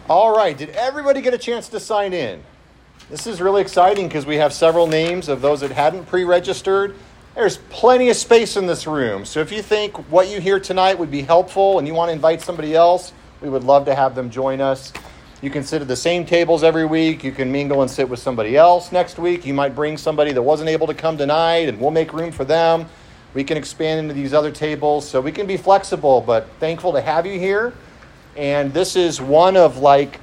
All right, did everybody get a chance to sign in? This is really exciting because we have several names of those that hadn't pre-registered. There's plenty of space in this room. So if you think what you hear tonight would be helpful and you want to invite somebody else, we would love to have them join us. You can sit at the same tables every week. You can mingle and sit with somebody else next week. You might bring somebody that wasn't able to come tonight and we'll make room for them. We can expand into these other tables. So we can be flexible, but thankful to have you here. And this is one of like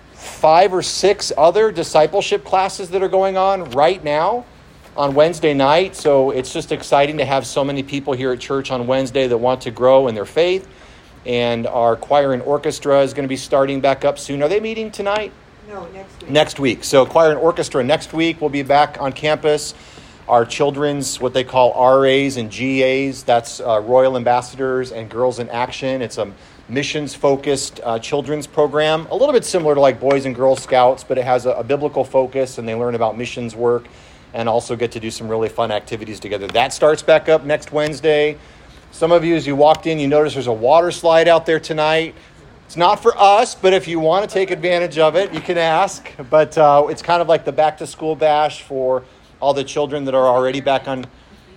5 or 6 other discipleship classes that are going on right now on Wednesday night. So it's just exciting to have so many people here at church on Wednesday that want to grow in their faith. And our choir and orchestra is going to be starting back up soon. Are they meeting tonight? No, next week. Next week. So choir and orchestra next week will be back on campus. Our children's, what they call RAs and GAs, that's Royal Ambassadors and Girls in Action. It's a missions-focused children's program, a little bit similar to like Boys and Girls Scouts, but it has a biblical focus, and they learn about missions work and also get to do some really fun activities together. That starts back up next Wednesday. Some of you, as you walked in, you notice there's a water slide out there tonight. It's not for us, but if you want to take advantage of it, you can ask. But it's kind of like the back-to-school bash for all the children that are already back on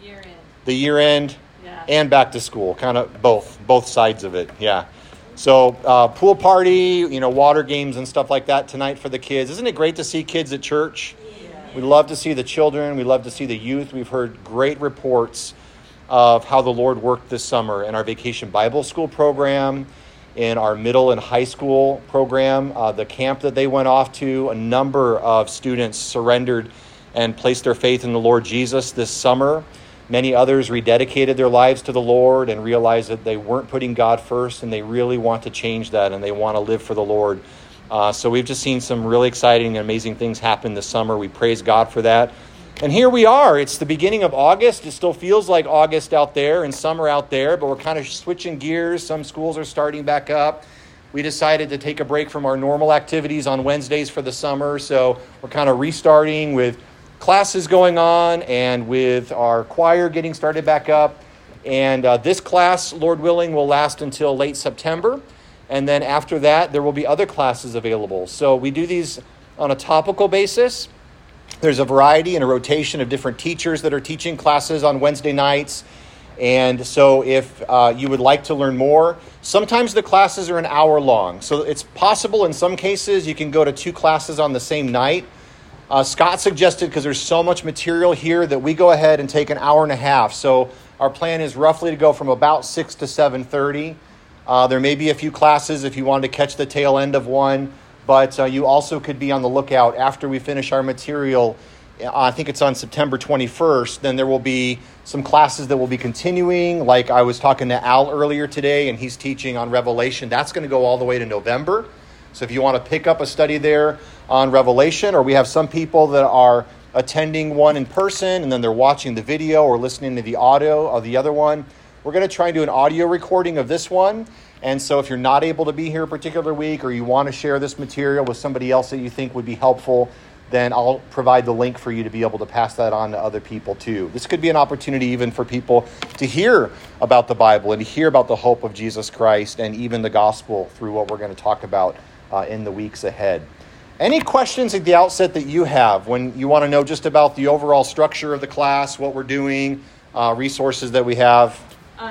the year end yeah. And back to school, kind of both sides of it, yeah. So pool party, water games and stuff like that tonight for the kids. Isn't it great to see kids at church? Yeah. We love to see the children. We love to see the youth. We've heard great reports of how the Lord worked this summer in our Vacation Bible School program, in our middle and high school program, the camp that they went off to. A number of students surrendered and placed their faith in the Lord Jesus this summer. Many others rededicated their lives to the Lord and realized that they weren't putting God first, and they really want to change that, and they want to live for the Lord. So we've just seen some really exciting and amazing things happen this summer. We praise God for that. And here we are. It's the beginning of August. It still feels like August out there and summer out there, but we're kind of switching gears. Some schools are starting back up. We decided to take a break from our normal activities on Wednesdays for the summer, so we're kind of restarting with classes going on and with our choir getting started back up. And this class, Lord willing, will last until late September. And then after that, there will be other classes available. So we do these on a topical basis. There's a variety and a rotation of different teachers that are teaching classes on Wednesday nights. And so if you would like to learn more, sometimes the classes are an hour long. So it's possible in some cases you can go to 2 classes on the same night. Scott suggested, because there's so much material here, that we go ahead and take an hour and a half. So our plan is roughly to go from about 6 to 7:30. There may be a few classes if you wanted to catch the tail end of one, but you also could be on the lookout after we finish our material. I think it's on September 21st. Then there will be some classes that will be continuing. Like I was talking to Al earlier today, and he's teaching on Revelation. That's going to go all the way to November. So if you want to pick up a study there on Revelation, or we have some people that are attending one in person and then they're watching the video or listening to the audio of the other one, we're going to try and do an audio recording of this one. And so if you're not able to be here a particular week, or you want to share this material with somebody else that you think would be helpful, then I'll provide the link for you to be able to pass that on to other people too. This could be an opportunity even for people to hear about the Bible and to hear about the hope of Jesus Christ and even the gospel through what we're going to talk about in the weeks ahead. Any questions at the outset that you have when you want to know just about the overall structure of the class, what we're doing, resources that we have?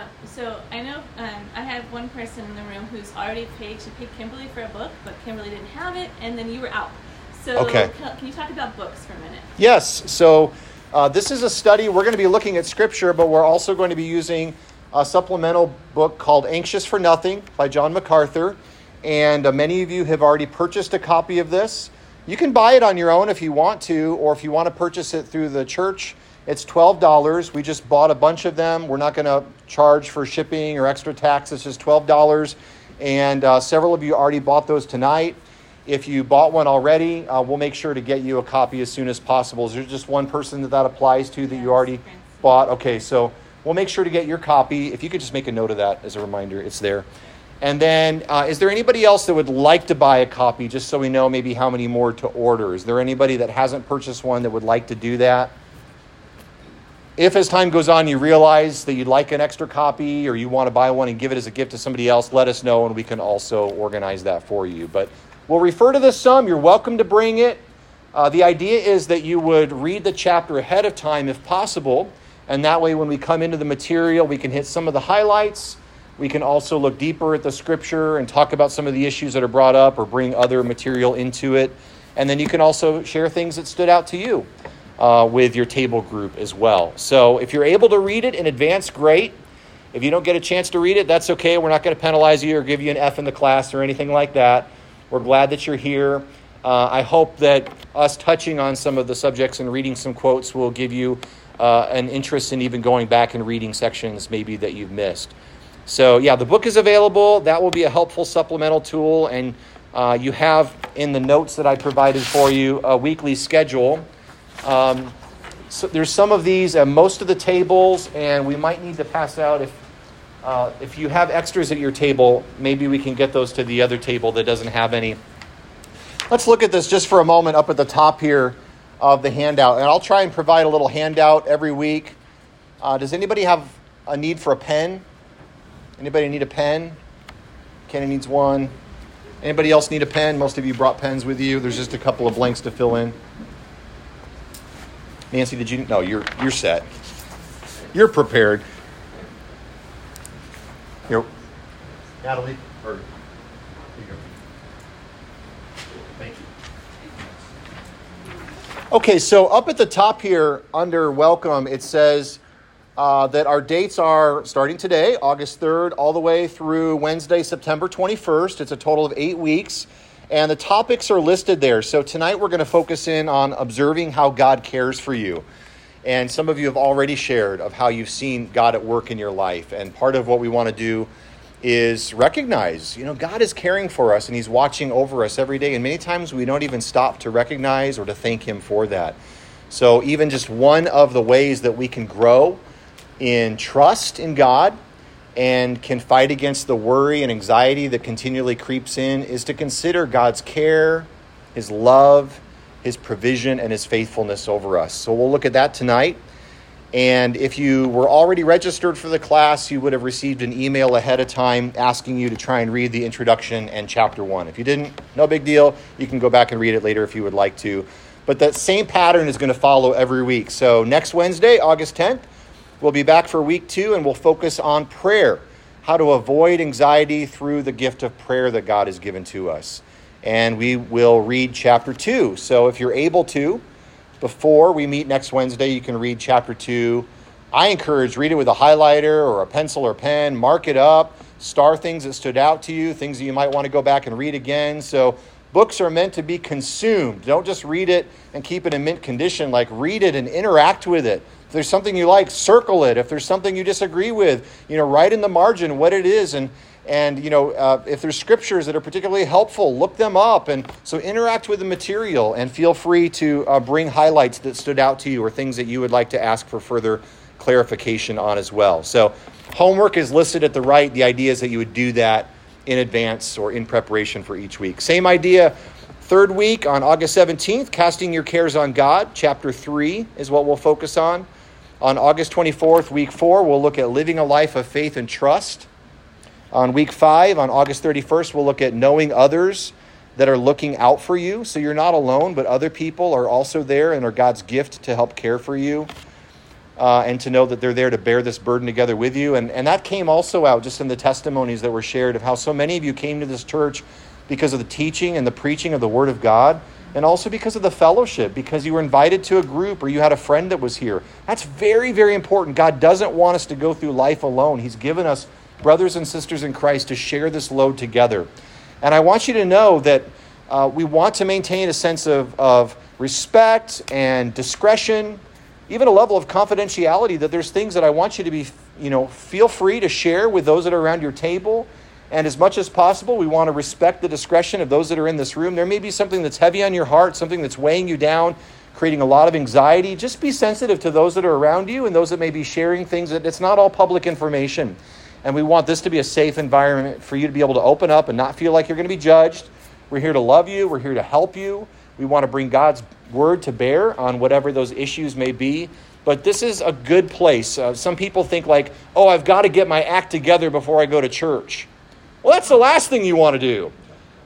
So I know I have one person in the room who's already paid. She paid Kimberly for a book, but Kimberly didn't have it, and then you were out. So okay. Can you talk about books for a minute? Yes. So this is a study. We're going to be looking at Scripture, but we're also going to be using a supplemental book called Anxious for Nothing by John MacArthur. And many of you have already purchased a copy of this. You can buy it on your own if you want to, or if you want to purchase it through the church, it's $12. We just bought a bunch of them. We're not going to charge for shipping or extra tax. It's just $12. And several of you already bought those tonight. If you bought one already, we'll make sure to get you a copy as soon as possible. Is there just one person that applies to that you already bought? Okay, so we'll make sure to get your copy. If you could just make a note of that as a reminder, it's there. And then, is there anybody else that would like to buy a copy, just so we know maybe how many more to order? Is there anybody that hasn't purchased one that would like to do that? If as time goes on you realize that you'd like an extra copy, or you want to buy one and give it as a gift to somebody else, let us know and we can also organize that for you. But We'll refer to this some. You're welcome to bring it. The idea is that you would read the chapter ahead of time if possible, and that way when we come into the material, we can hit some of the highlights. We can also look deeper at the scripture and talk about some of the issues that are brought up or bring other material into it. And then you can also share things that stood out to you with your table group as well. So if you're able to read it in advance, great. If you don't get a chance to read it, that's okay. We're not going to penalize you or give you an F in the class or anything like that. We're glad that you're here. I hope that us touching on some of the subjects and reading some quotes will give you an interest in even going back and reading sections maybe that you've missed. So yeah, the book is available. That will be a helpful supplemental tool. And you have in the notes that I provided for you a weekly schedule. So there's some of these at most of the tables, and we might need to pass out if you have extras at your table, maybe we can get those to the other table that doesn't have any. Let's look at this just for a moment up at the top here of the handout. And I'll try and provide a little handout every week. Does anybody have a need for a pen? Anybody need a pen? Kenny needs one. Anybody else need a pen? Most of you brought pens with you. There's just a couple of blanks to fill in. Nancy, did you? No, you're set. You're prepared. Here. Natalie, here you go. Thank you. Okay, so up at the top here under welcome, it says that our dates are starting today, August 3rd, all the way through Wednesday, September 21st. It's a total of 8 weeks. And the topics are listed there. So tonight we're going to focus in on observing how God cares for you. And some of you have already shared of how you've seen God at work in your life. And part of what we want to do is recognize, God is caring for us and he's watching over us every day. And many times we don't even stop to recognize or to thank him for that. So even just one of the ways that we can grow in trust in God and can fight against the worry and anxiety that continually creeps in is to consider God's care, his love, his provision, and his faithfulness over us. So we'll look at that tonight. And if you were already registered for the class, you would have received an email ahead of time asking you to try and read the introduction and chapter 1. If you didn't, no big deal. You can go back and read it later if you would like to. But that same pattern is going to follow every week. So next Wednesday, August 10th, we'll be back for week 2, and we'll focus on prayer, how to avoid anxiety through the gift of prayer that God has given to us. And we will read chapter 2. So if you're able to, before we meet next Wednesday, you can read chapter 2. I encourage read it with a highlighter or a pencil or pen, mark it up, star things that stood out to you, things that you might want to go back and read again. So books are meant to be consumed. Don't just read it and keep it in mint condition. Like, read it and interact with it. If there's something you like, circle it. If there's something you disagree with, write in the margin what it is. And if there's scriptures that are particularly helpful, look them up. And so interact with the material and feel free to bring highlights that stood out to you or things that you would like to ask for further clarification on as well. So homework is listed at the right. The idea is that you would do that in advance or in preparation for each week. Same idea. Third week on August 17th, Casting Your Cares on God, chapter 3 is what we'll focus on. On August 24th, week 4, we'll look at living a life of faith and trust. On week 5, on August 31st, we'll look at knowing others that are looking out for you. So you're not alone, but other people are also there and are God's gift to help care for you and to know that they're there to bear this burden together with you. And that came also out just in the testimonies that were shared of how so many of you came to this church because of the teaching and the preaching of the Word of God, and also because of the fellowship, because you were invited to a group or you had a friend that was here. That's very, very important. God doesn't want us to go through life alone. He's given us brothers and sisters in Christ to share this load together. And I want you to know that we want to maintain a sense of respect and discretion, even a level of confidentiality, that there's things that I want you to be, feel free to share with those that are around your table. And as much as possible, we want to respect the discretion of those that are in this room. There may be something that's heavy on your heart, something that's weighing you down, creating a lot of anxiety. Just be sensitive to those that are around you and those that may be sharing things. That it's not all public information. And we want this to be a safe environment for you to be able to open up and not feel like you're going to be judged. We're here to love you. We're here to help you. We want to bring God's word to bear on whatever those issues may be. But this is a good place. Some people think like, I've got to get my act together before I go to church. Well, that's the last thing you want to do.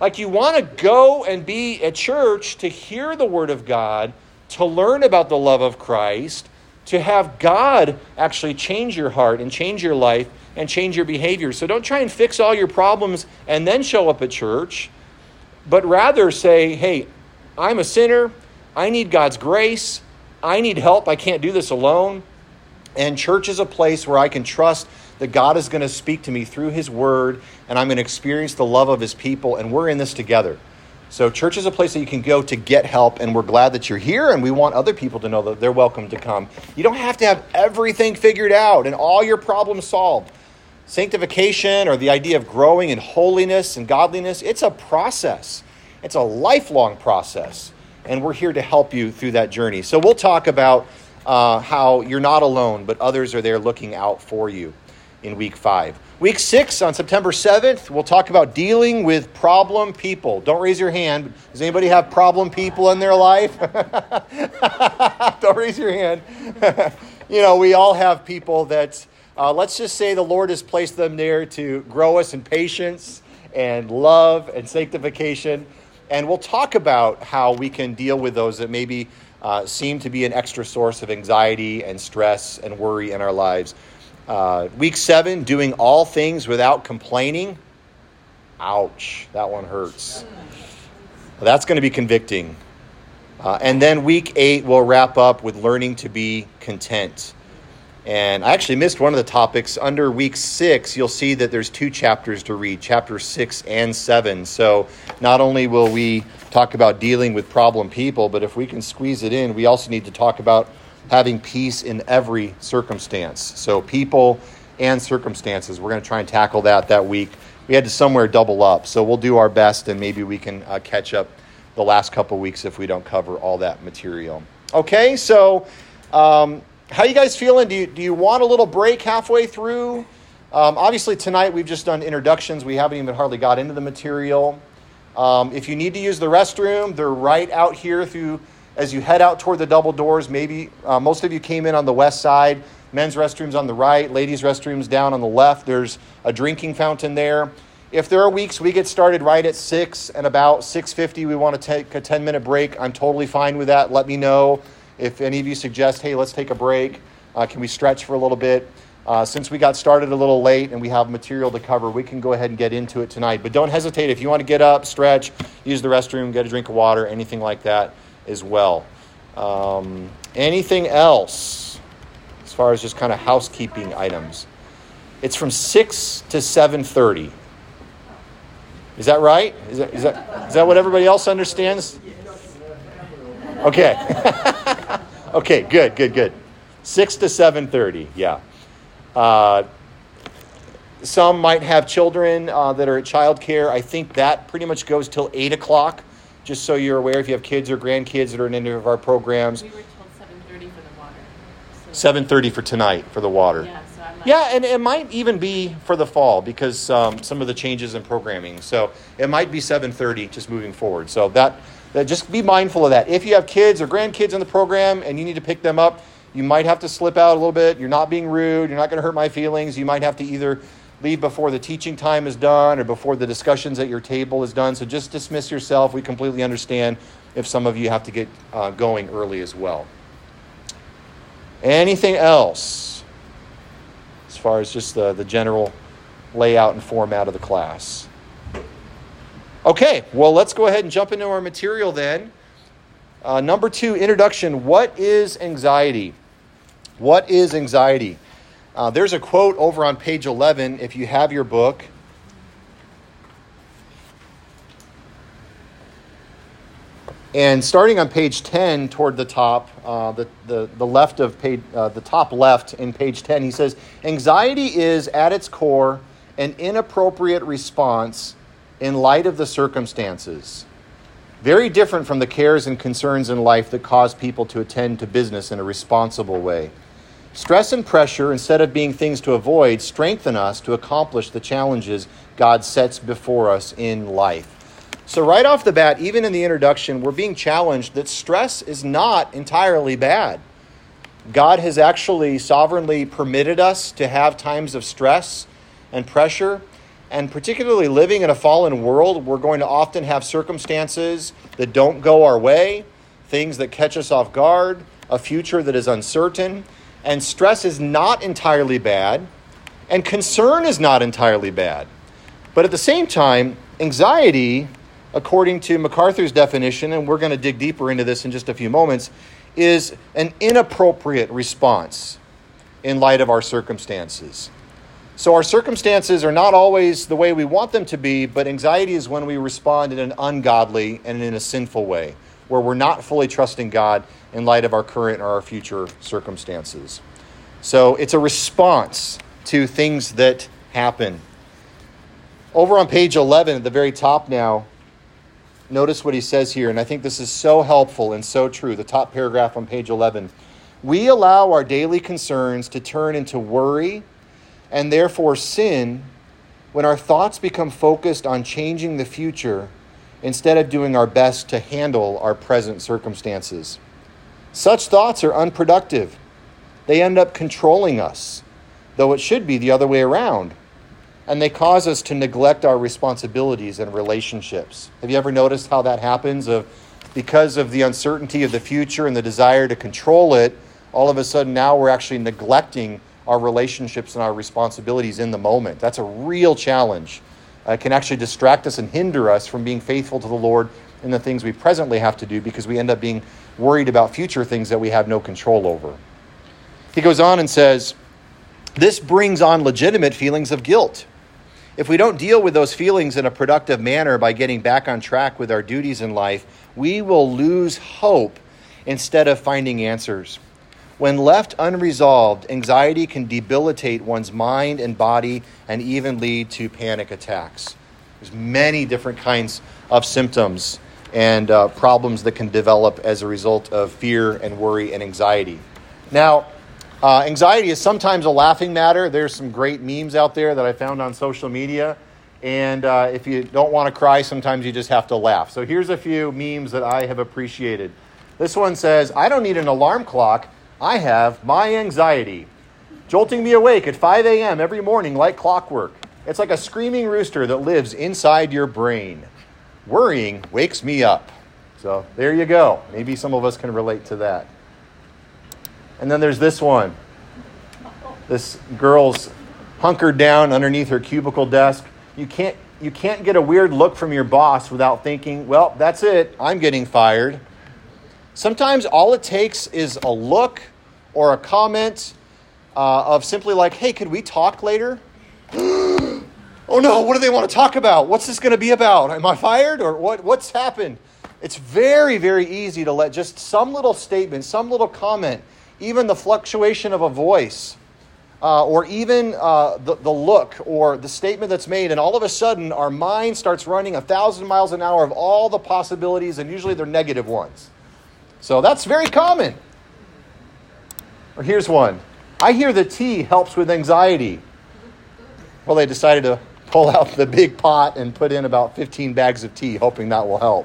Like you want to go and be at church to hear the Word of God, to learn about the love of Christ, to have God actually change your heart and change your life and change your behavior. So don't try and fix all your problems and then show up at church, but rather say, hey, I'm a sinner. I need God's grace. I need help. I can't do this alone. And church is a place where I can trust that God is going to speak to me through his word, and I'm going to experience the love of his people, and we're in this together. So church is a place that you can go to get help, and we're glad that you're here, and we want other people to know that they're welcome to come. You don't have to have everything figured out and all your problems solved. Sanctification, or the idea of growing in holiness and godliness, it's a process. It's a lifelong process, and we're here to help you through that journey. So we'll talk about how you're not alone, but others are there looking out for you in week 5. Week 6, on September 7th, we'll talk about dealing with problem people. Don't raise your hand. Does anybody have problem people in their life? Don't raise your hand. We all have people that, let's just say the Lord has placed them there to grow us in patience and love and sanctification. And we'll talk about how we can deal with those that maybe seem to be an extra source of anxiety and stress and worry in our lives. Week 7, doing all things without complaining. Ouch, that one hurts. Well, that's going to be convicting. And then week 8, we'll wrap up with learning to be content. And I actually missed one of the topics. Under week 6, you'll see that there's 2 chapters to read, chapters 6 and 7. So not only will we talk about dealing with problem people, but if we can squeeze it in, we also need to talk about having peace in every circumstance. So people and circumstances. We're going to try and tackle that week. We had to somewhere double up. So we'll do our best, and maybe we can catch up the last couple weeks if we don't cover all that material. Okay, so how you guys feeling? Do you want a little break halfway through? Obviously, tonight we've just done introductions. We haven't even hardly got into the material. If you need to use the restroom, they're right out here as you head out toward the double doors. Maybe most of you came in on the west side. Men's restrooms on the right, ladies' restrooms down on the left. There's a drinking fountain there. If there are weeks we get started right at 6 and about 6:50 we want to take a 10-minute break, I'm totally fine with that. Let me know. If any of you suggest, hey, let's take a break. Can we stretch for a little bit? Since we got started a little late and we have material to cover, we can go ahead and get into it tonight. But don't hesitate. If you want to get up, stretch, use the restroom, get a drink of water, anything like that as well. Anything else as far as just kind of housekeeping items? It's from 6 to 7:30. Is that right? Is that what everybody else understands? Okay. Okay, good. 6 to 7:30, yeah. Some might have children that are at childcare. I think that pretty much goes till 8 o'clock, just so you're aware if you have kids or grandkids that are in any of our programs. We were told 7:30 for the water. So 7:30 for tonight for the water. Yeah, so I'm like, Yeah, and it might even be for the fall because some of the changes in programming. So it might be 7:30 just moving forward. So that just be mindful of that. If you have kids or grandkids in the program and you need to pick them up, you might have to slip out a little bit. You're not being rude. You're not going to hurt my feelings. You might have to either leave before the teaching time is done or before the discussions at your table is done. So just dismiss yourself. We completely understand if some of you have to get going early as well. Anything else as far as just the general layout and format of the class? Okay, well, let's go ahead and jump into our material then. Number 2, introduction. What is anxiety? What is anxiety? There's a quote over on page 11 if you have your book. And starting on page 10 toward the top, the left of page, the top left in page 10, he says, anxiety is at its core an inappropriate response in light of the circumstances. Very different from the cares and concerns in life that cause people to attend to business in a responsible way. Stress and pressure, instead of being things to avoid, strengthen us to accomplish the challenges God sets before us in life. So right off the bat, even in the introduction, we're being challenged that stress is not entirely bad. God has actually sovereignly permitted us to have times of stress and pressure. And particularly living in a fallen world, we're going to often have circumstances that don't go our way, things that catch us off guard, a future that is uncertain. And stress is not entirely bad, and concern is not entirely bad. But at the same time, anxiety, according to MacArthur's definition, and we're going to dig deeper into this in just a few moments, is an inappropriate response in light of our circumstances. So our circumstances are not always the way we want them to be, but anxiety is when we respond in an ungodly and in a sinful way, where we're not fully trusting God in light of our current or our future circumstances. So it's a response to things that happen. Over on page 11 at the very top now, notice what he says here, and I think this is so helpful and so true, the top paragraph on page 11. We allow our daily concerns to turn into worry and therefore sin when our thoughts become focused on changing the future instead of doing our best to handle our present circumstances. Such thoughts are unproductive. They end up controlling us, though it should be the other way around. And they cause us to neglect our responsibilities and relationships. Have you ever noticed how that happens? Because of the uncertainty of the future and the desire to control it, all of a sudden now we're actually neglecting our relationships and our responsibilities in the moment. That's a real challenge. It can actually distract us and hinder us from being faithful to the Lord in the things we presently have to do because we end up being worried about future things that we have no control over. He goes on and says, this brings on legitimate feelings of guilt. If we don't deal with those feelings in a productive manner by getting back on track with our duties in life, we will lose hope instead of finding answers. When left unresolved, anxiety can debilitate one's mind and body and even lead to panic attacks. There's many different kinds of symptoms and problems that can develop as a result of fear and worry and anxiety. Now, anxiety is sometimes a laughing matter. There's some great memes out there that I found on social media. And if you don't want to cry, sometimes you just have to laugh. So here's a few memes that I have appreciated. This one says, I don't need an alarm clock. I have my anxiety, jolting me awake at 5 a.m. every morning like clockwork. It's like a screaming rooster that lives inside your brain. Worrying wakes me up. So there you go. Maybe some of us can relate to that. And then there's this one. This girl's hunkered down underneath her cubicle desk. You can't get a weird look from your boss without thinking, well, that's it. I'm getting fired. Sometimes all it takes is a look or a comment of simply like, hey, could we talk later? Oh no, what do they want to talk about? What's this going to be about? Am I fired or what's happened? It's very, very easy to let just some little statement, some little comment, even the fluctuation of a voice, or even the look or the statement that's made, and all of a sudden our mind starts running 1,000 miles an hour of all the possibilities, and usually they're negative ones. So that's very common. Or here's one. I hear that tea helps with anxiety. Well, they decided to pull out the big pot and put in about 15 bags of tea, hoping that will help.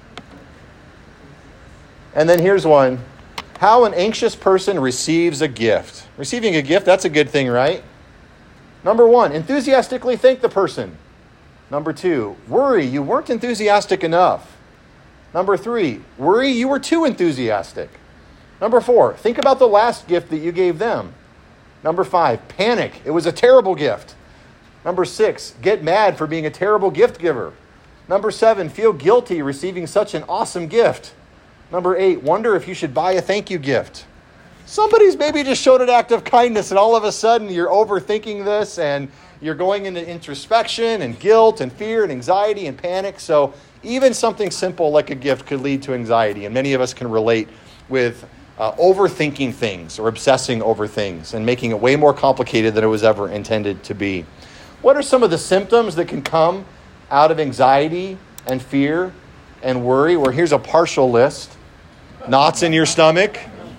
And then here's one. How an anxious person receives a gift. Receiving a gift, that's a good thing, right? Number 1, enthusiastically thank the person. Number 2, worry you weren't enthusiastic enough. Number 3, worry you were too enthusiastic. Number 4, think about the last gift that you gave them. Number 5, panic. It was a terrible gift. Number 6, get mad for being a terrible gift giver. Number 7, feel guilty receiving such an awesome gift. Number 8, wonder if you should buy a thank you gift. Somebody's maybe just showed an act of kindness and all of a sudden you're overthinking this and you're going into introspection and guilt and fear and anxiety and panic. So even something simple like a gift could lead to anxiety. And many of us can relate with overthinking things or obsessing over things and making it way more complicated than it was ever intended to be. What are some of the symptoms that can come out of anxiety and fear and worry? Well, here's a partial list. Knots in your stomach.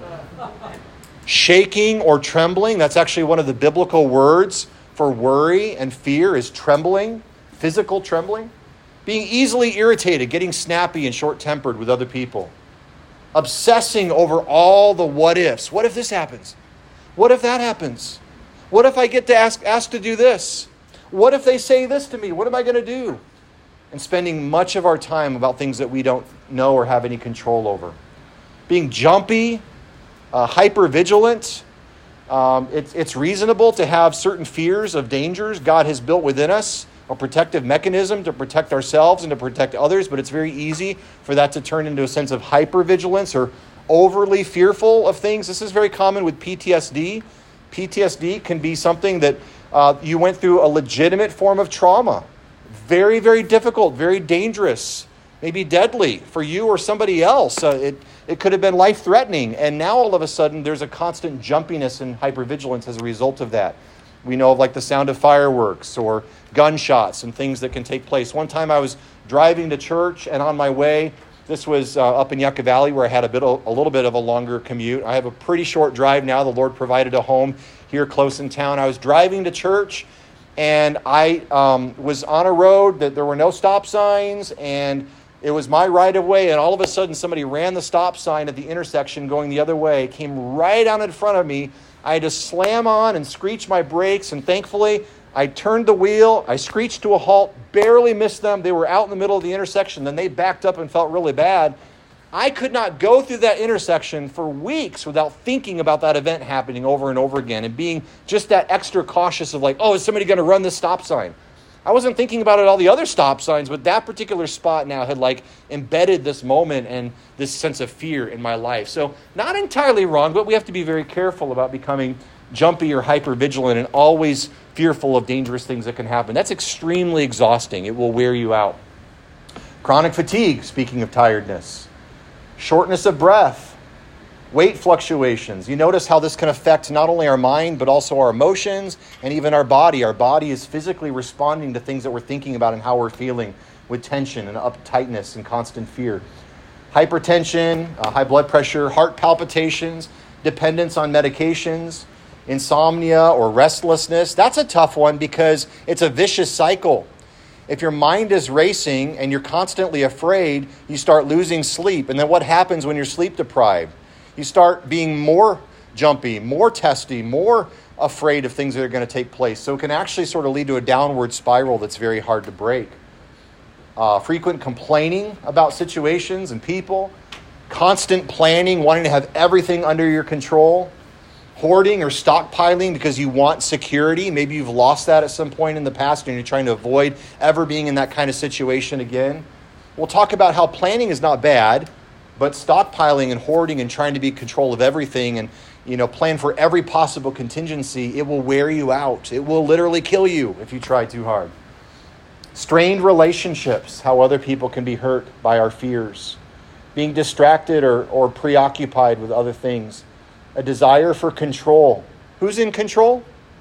Shaking or trembling. That's actually one of the biblical words for worry and fear is trembling, physical trembling. Being easily irritated, getting snappy and short-tempered with other people. Obsessing over all the what ifs. What if this happens? What if that happens? What if I get to asked to do this? What if they say this to me? What am I going to do? And spending much of our time about things that we don't know or have any control over. Being jumpy, hyper-vigilant. It's reasonable to have certain fears of dangers God has built within us, a protective mechanism to protect ourselves and to protect others, but it's very easy for that to turn into a sense of hyper-vigilance or overly fearful of things. This is very common with PTSD. PTSD can be something that you went through a legitimate form of trauma. Very, very difficult, very dangerous, maybe deadly for you or somebody else. It could have been life-threatening, and now all of a sudden there's a constant jumpiness and hypervigilance as a result of that. We know of like the sound of fireworks or gunshots and things that can take place. One time I was driving to church, and on my way, this was up in Yucca Valley where I had a little bit of a longer commute. I have a pretty short drive now. The Lord provided a home here close in town. I was driving to church, and I was on a road that there were no stop signs, and it was my right of way, and all of a sudden somebody ran the stop sign at the intersection going the other way, came right out in front of me. I had to slam on and screech my brakes, and thankfully I turned the wheel, I screeched to a halt, barely missed them. They were out in the middle of the intersection, then they backed up and felt really bad. I could not go through that intersection for weeks without thinking about that event happening over and over again and being just that extra cautious of like, oh, is somebody going to run this stop sign? I wasn't thinking about all the other stop signs, but that particular spot now had like embedded this moment and this sense of fear in my life. So not entirely wrong, but we have to be very careful about becoming jumpy or hyper-vigilant and always fearful of dangerous things that can happen. That's extremely exhausting. It will wear you out. Chronic fatigue, speaking of tiredness. Shortness of breath. Weight fluctuations. You notice how this can affect not only our mind, but also our emotions and even our body. Our body is physically responding to things that we're thinking about and how we're feeling with tension and uptightness and constant fear. Hypertension, high blood pressure, heart palpitations, dependence on medications, insomnia or restlessness. That's a tough one because it's a vicious cycle. If your mind is racing and you're constantly afraid, you start losing sleep. And then what happens when you're sleep deprived? You start being more jumpy, more testy, more afraid of things that are going to take place. So it can actually sort of lead to a downward spiral that's very hard to break. Frequent complaining about situations and people. Constant planning, wanting to have everything under your control. Hoarding or stockpiling because you want security. Maybe you've lost that at some point in the past and you're trying to avoid ever being in that kind of situation again. We'll talk about how planning is not bad, but stockpiling and hoarding and trying to be in control of everything and, plan for every possible contingency, it will wear you out. It will literally kill you if you try too hard. Strained relationships, how other people can be hurt by our fears. Being distracted or preoccupied with other things. A desire for control. Who's in control?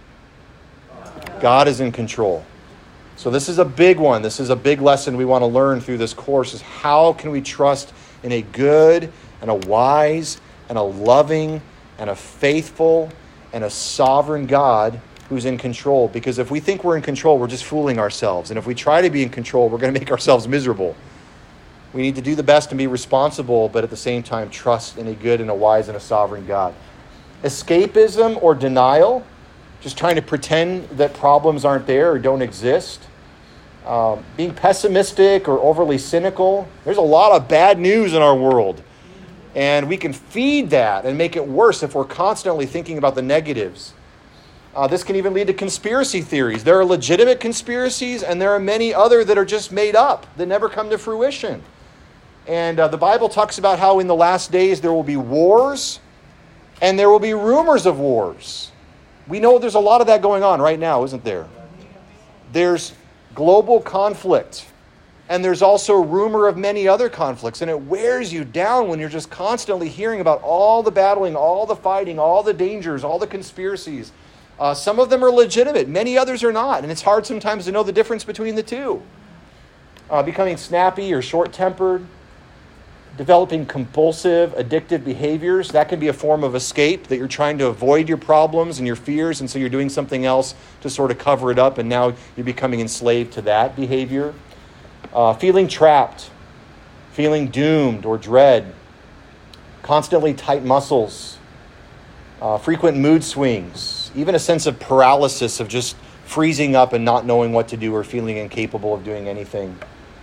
God is in control. So this is a big one. This is a big lesson we want to learn through this course is how can we trust in a good and a wise and a loving and a faithful and a sovereign God who's in control. Because if we think we're in control, we're just fooling ourselves. And if we try to be in control, we're going to make ourselves miserable. We need to do the best and be responsible, but at the same time, trust in a good and a wise and a sovereign God. Escapism or denial, just trying to pretend that problems aren't there or don't exist. Being pessimistic or overly cynical. There's a lot of bad news in our world. And we can feed that and make it worse if we're constantly thinking about the negatives. This can even lead to conspiracy theories. There are legitimate conspiracies, and there are many other that are just made up, that never come to fruition. And the Bible talks about how in the last days there will be wars, and there will be rumors of wars. We know there's a lot of that going on right now, isn't there? There's global conflict, and there's also rumor of many other conflicts, and it wears you down when you're just constantly hearing about all the battling, all the fighting, all the dangers, all the conspiracies. Some of them are legitimate. Many others are not. And it's hard sometimes to know the difference between the two. Becoming snappy or short-tempered. Developing compulsive, addictive behaviors. That can be a form of escape, that you're trying to avoid your problems and your fears, and so you're doing something else to sort of cover it up, and now you're becoming enslaved to that behavior. Feeling trapped. Feeling doomed or dread. Constantly tight muscles. Frequent mood swings. Even a sense of paralysis of just freezing up and not knowing what to do or feeling incapable of doing anything.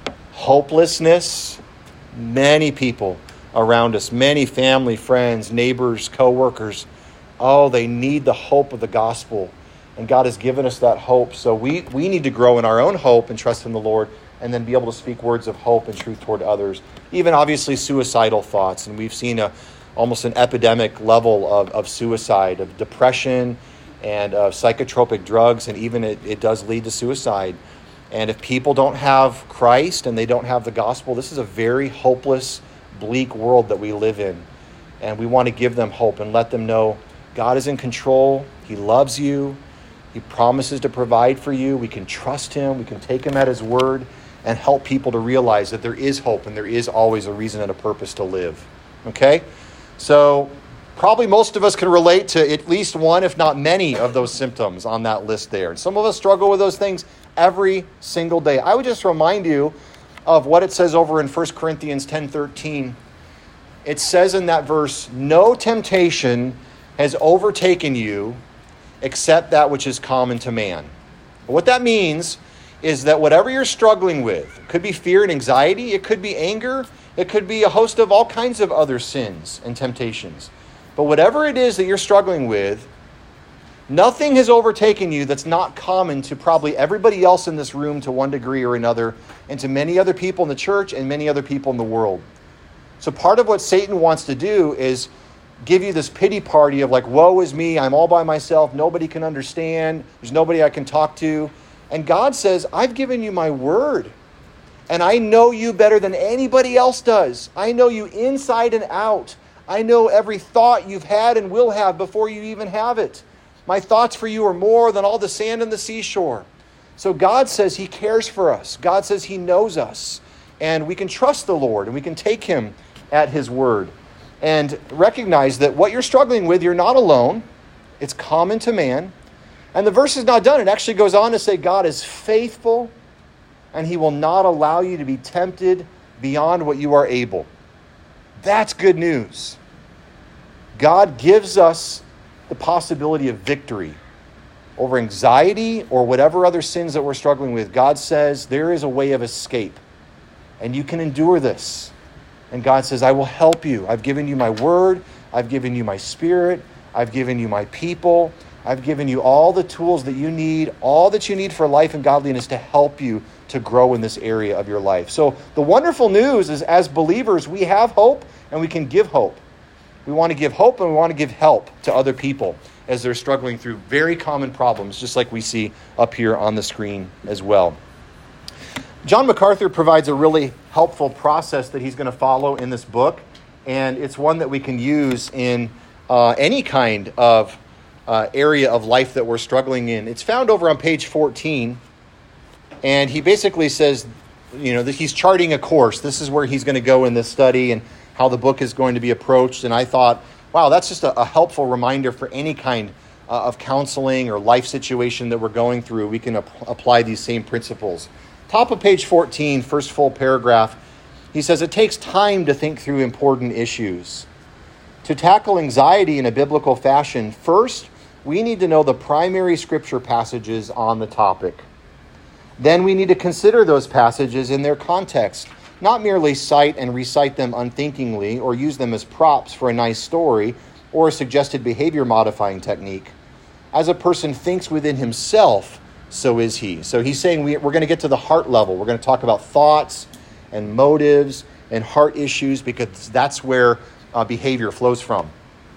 Hopelessness. Many people around us, many family, friends, neighbors, co-workers, they need the hope of the gospel. And God has given us that hope. So we need to grow in our own hope and trust in the Lord, and then be able to speak words of hope and truth toward others. Even obviously suicidal thoughts. And we've seen almost an epidemic level of suicide, of depression, and of psychotropic drugs. And even it does lead to suicide. And if people don't have Christ and they don't have the gospel, this is a very hopeless, bleak world that we live in. And we want to give them hope and let them know God is in control. He loves you. He promises to provide for you. We can trust him. We can take him at his word and help people to realize that there is hope and there is always a reason and a purpose to live. Okay? So probably most of us can relate to at least one, if not many, of those symptoms on that list there. And some of us struggle with those things every single day. I would just remind you of what it says over in 1 Corinthians 10:13. It says in that verse, "No temptation has overtaken you except that which is common to man." What that means is that whatever you're struggling with, it could be fear and anxiety, it could be anger, it could be a host of all kinds of other sins and temptations. But whatever it is that you're struggling with, nothing has overtaken you that's not common to probably everybody else in this room to one degree or another, and to many other people in the church and many other people in the world. So part of what Satan wants to do is give you this pity party of like, woe is me, I'm all by myself, nobody can understand, there's nobody I can talk to. And God says, I've given you my word, and I know you better than anybody else does. I know you inside and out. I know every thought you've had and will have before you even have it. My thoughts for you are more than all the sand on the seashore. So God says he cares for us. God says he knows us. And we can trust the Lord, and we can take him at his word. And recognize that what you're struggling with, you're not alone. It's common to man. And the verse is not done. It actually goes on to say God is faithful, and he will not allow you to be tempted beyond what you are able. That's good news. God gives us the possibility of victory over anxiety or whatever other sins that we're struggling with. God says there is a way of escape, and you can endure this. And God says, I will help you. I've given you my word. I've given you my spirit. I've given you my people. I've given you all the tools that you need, all that you need for life and godliness to help you to grow in this area of your life. So the wonderful news is, as believers, we have hope and we can give hope. We want to give hope and we want to give help to other people as they're struggling through very common problems, just like we see up here on the screen as well. John MacArthur provides a really helpful process that he's going to follow in this book, and it's one that we can use in any kind of area of life that we're struggling in. It's found over on page 14, and he basically says, that he's charting a course. This is where he's going to go in this study and how the book is going to be approached. And I thought, wow, that's just a helpful reminder for any kind of counseling or life situation that we're going through. We can apply these same principles. Top of page 14, first full paragraph, he says, it takes time to think through important issues. To tackle anxiety in a biblical fashion, first, we need to know the primary scripture passages on the topic. Then we need to consider those passages in their context, not merely cite and recite them unthinkingly or use them as props for a nice story or a suggested behavior modifying technique. As a person thinks within himself, so is he. So he's saying we're going to get to the heart level. We're going to talk about thoughts and motives and heart issues, because that's where behavior flows from.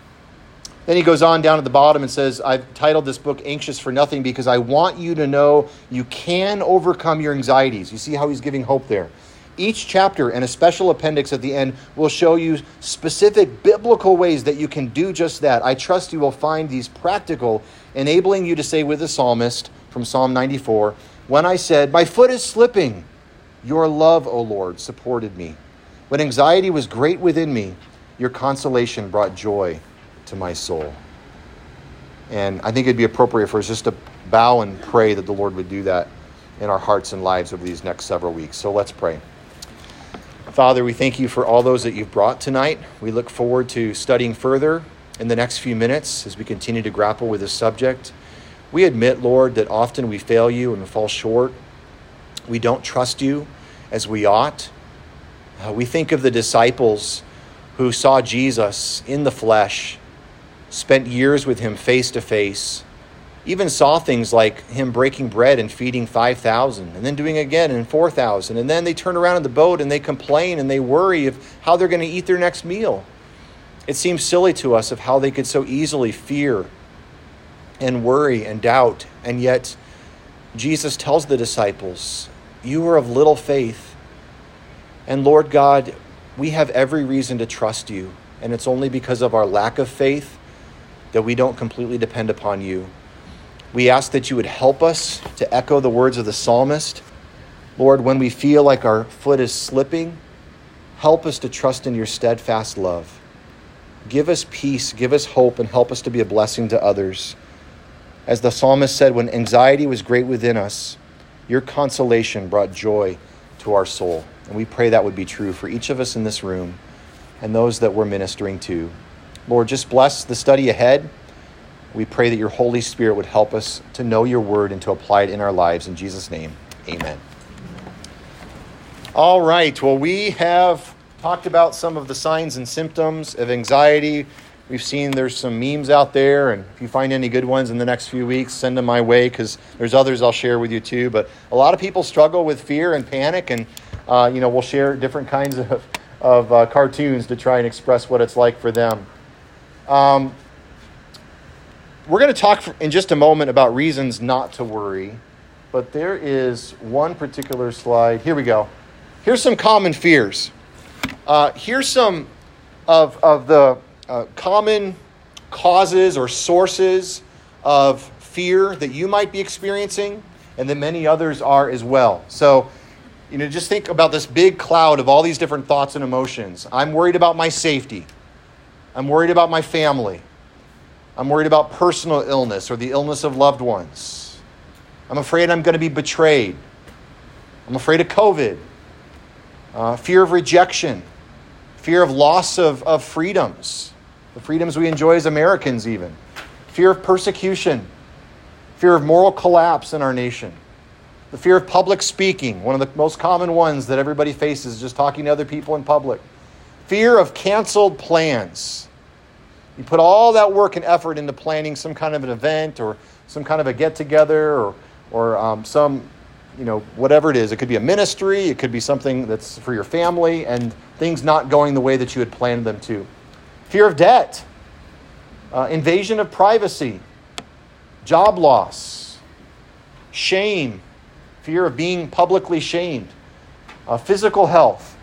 Then he goes on down at the bottom and says, I've titled this book Anxious for Nothing because I want you to know you can overcome your anxieties. You see how he's giving hope there. Each chapter and a special appendix at the end will show you specific biblical ways that you can do just that. I trust you will find these practical, enabling you to say with the psalmist from Psalm 94, when I said, my foot is slipping, your love, O Lord, supported me. When anxiety was great within me, your consolation brought joy to my soul. And I think it'd be appropriate for us just to bow and pray that the Lord would do that in our hearts and lives over these next several weeks. So let's pray. Father, we thank you for all those that you've brought tonight. We look forward to studying further in the next few minutes as we continue to grapple with this subject. We admit, Lord, that often we fail you and we fall short. We don't trust you as we ought. We think of the disciples who saw Jesus in the flesh, spent years with him face to face, even saw things like him breaking bread and feeding 5,000, and then doing it again in 4,000. And then they turn around in the boat and they complain and they worry of how they're going to eat their next meal. It seems silly to us of how they could so easily fear and worry and doubt. And yet Jesus tells the disciples, you are of little faith. And Lord God, we have every reason to trust you. And it's only because of our lack of faith that we don't completely depend upon you. We ask that you would help us to echo the words of the psalmist. Lord, when we feel like our foot is slipping, help us to trust in your steadfast love. Give us peace, give us hope, and help us to be a blessing to others. As the psalmist said, when anxiety was great within us, your consolation brought joy to our soul. And we pray that would be true for each of us in this room and those that we're ministering to. Lord, just bless the study ahead. We pray that your Holy Spirit would help us to know your word and to apply it in our lives. In Jesus' name, amen. All right. Well, we have talked about some of the signs and symptoms of anxiety. We've seen there's some memes out there, and if you find any good ones in the next few weeks, send them my way, because there's others I'll share with you too. But a lot of people struggle with fear and panic, and we'll share different kinds of cartoons to try and express what it's like for them. We're going to talk in just a moment about reasons not to worry, but there is one particular slide. Here we go. Here's some common fears. Here's some of the common causes or sources of fear that you might be experiencing, and that many others are as well. So, just think about this big cloud of all these different thoughts and emotions. I'm worried about my safety. I'm worried about my family. I'm worried about personal illness or the illness of loved ones. I'm afraid I'm going to be betrayed. I'm afraid of COVID. Fear of rejection. Fear of loss of freedoms. The freedoms we enjoy as Americans even. Fear of persecution. Fear of moral collapse in our nation. The fear of public speaking, one of the most common ones that everybody faces, just talking to other people in public. Fear of canceled plans. You put all that work and effort into planning some kind of an event or some kind of a get-together or some, whatever it is. It could be a ministry. It could be something that's for your family, and things not going the way that you had planned them to. Fear of debt. Invasion of privacy. Job loss. Shame. Fear of being publicly shamed. Physical health.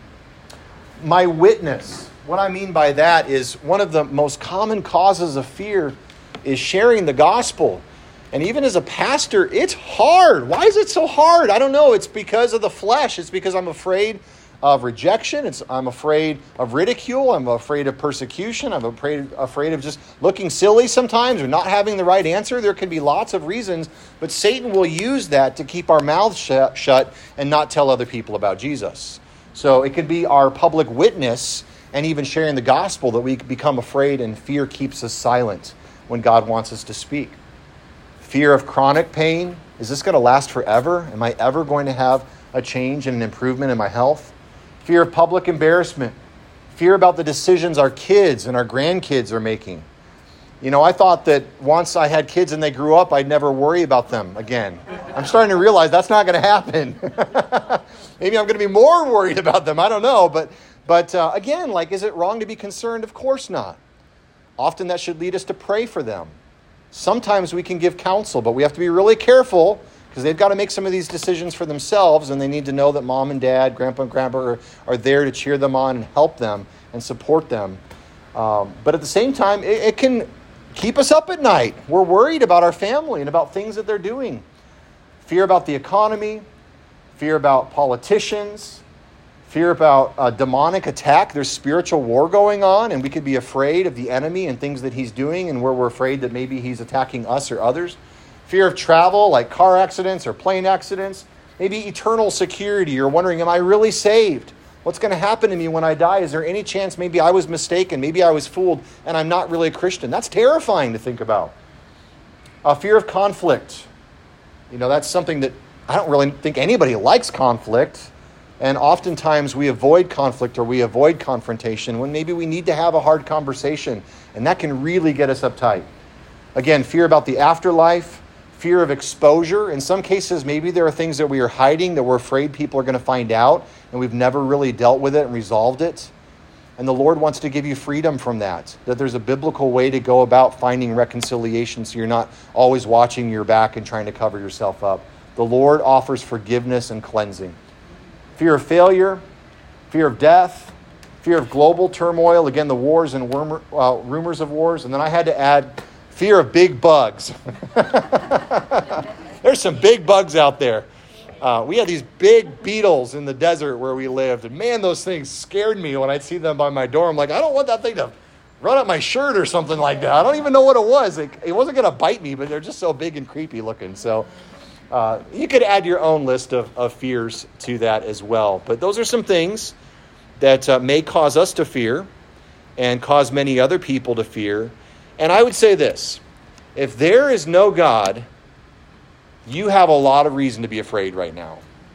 My witness. What I mean by that is one of the most common causes of fear is sharing the gospel. And even as a pastor, it's hard. Why is it so hard? I don't know. It's because of the flesh. It's because I'm afraid of rejection. I'm afraid of ridicule. I'm afraid of persecution. I'm afraid of just looking silly sometimes or not having the right answer. There can be lots of reasons, but Satan will use that to keep our mouths shut and not tell other people about Jesus. So it could be our public witness and even sharing the gospel that we become afraid, and fear keeps us silent when God wants us to speak. Fear of chronic pain. Is this going to last forever? Am I ever going to have a change and an improvement in my health? Fear of public embarrassment. Fear about the decisions our kids and our grandkids are making. I thought that once I had kids and they grew up, I'd never worry about them again. I'm starting to realize that's not going to happen. Maybe I'm going to be more worried about them. I don't know. But again, is it wrong to be concerned? Of course not. Often that should lead us to pray for them. Sometimes we can give counsel, but we have to be really careful because they've got to make some of these decisions for themselves, and they need to know that mom and dad, grandpa and grandpa are there to cheer them on and help them and support them. But at the same time, it can keep us up at night. We're worried about our family and about things that they're doing. Fear about the economy, fear about politicians, fear about demonic attack. There's spiritual war going on, and we could be afraid of the enemy and things that he's doing, and where we're afraid that maybe he's attacking us or others. Fear of travel, like car accidents or plane accidents. Maybe eternal security. You're wondering, am I really saved? What's going to happen to me when I die? Is there any chance maybe I was mistaken? Maybe I was fooled and I'm not really a Christian? That's terrifying to think about. Fear of conflict. That's something that I don't really think anybody likes conflict. And oftentimes we avoid conflict or we avoid confrontation when maybe we need to have a hard conversation. And that can really get us uptight. Again, fear about the afterlife, fear of exposure. In some cases, maybe there are things that we are hiding that we're afraid people are going to find out, and we've never really dealt with it and resolved it. And the Lord wants to give you freedom from that there's a biblical way to go about finding reconciliation so you're not always watching your back and trying to cover yourself up. The Lord offers forgiveness and cleansing. Fear of failure, fear of death, fear of global turmoil, again, the wars and rumors of wars. And then I had to add fear of big bugs. There's some big bugs out there. We had these big beetles in the desert where we lived. And man, those things scared me when I'd see them by my door. I'm like, I don't want that thing to run up my shirt or something like that. I don't even know what it was. It wasn't going to bite me, but they're just so big and creepy looking. So you could add your own list of fears to that as well. But those are some things that may cause us to fear and cause many other people to fear. And I would say this, if there is no God, you have a lot of reason to be afraid right now.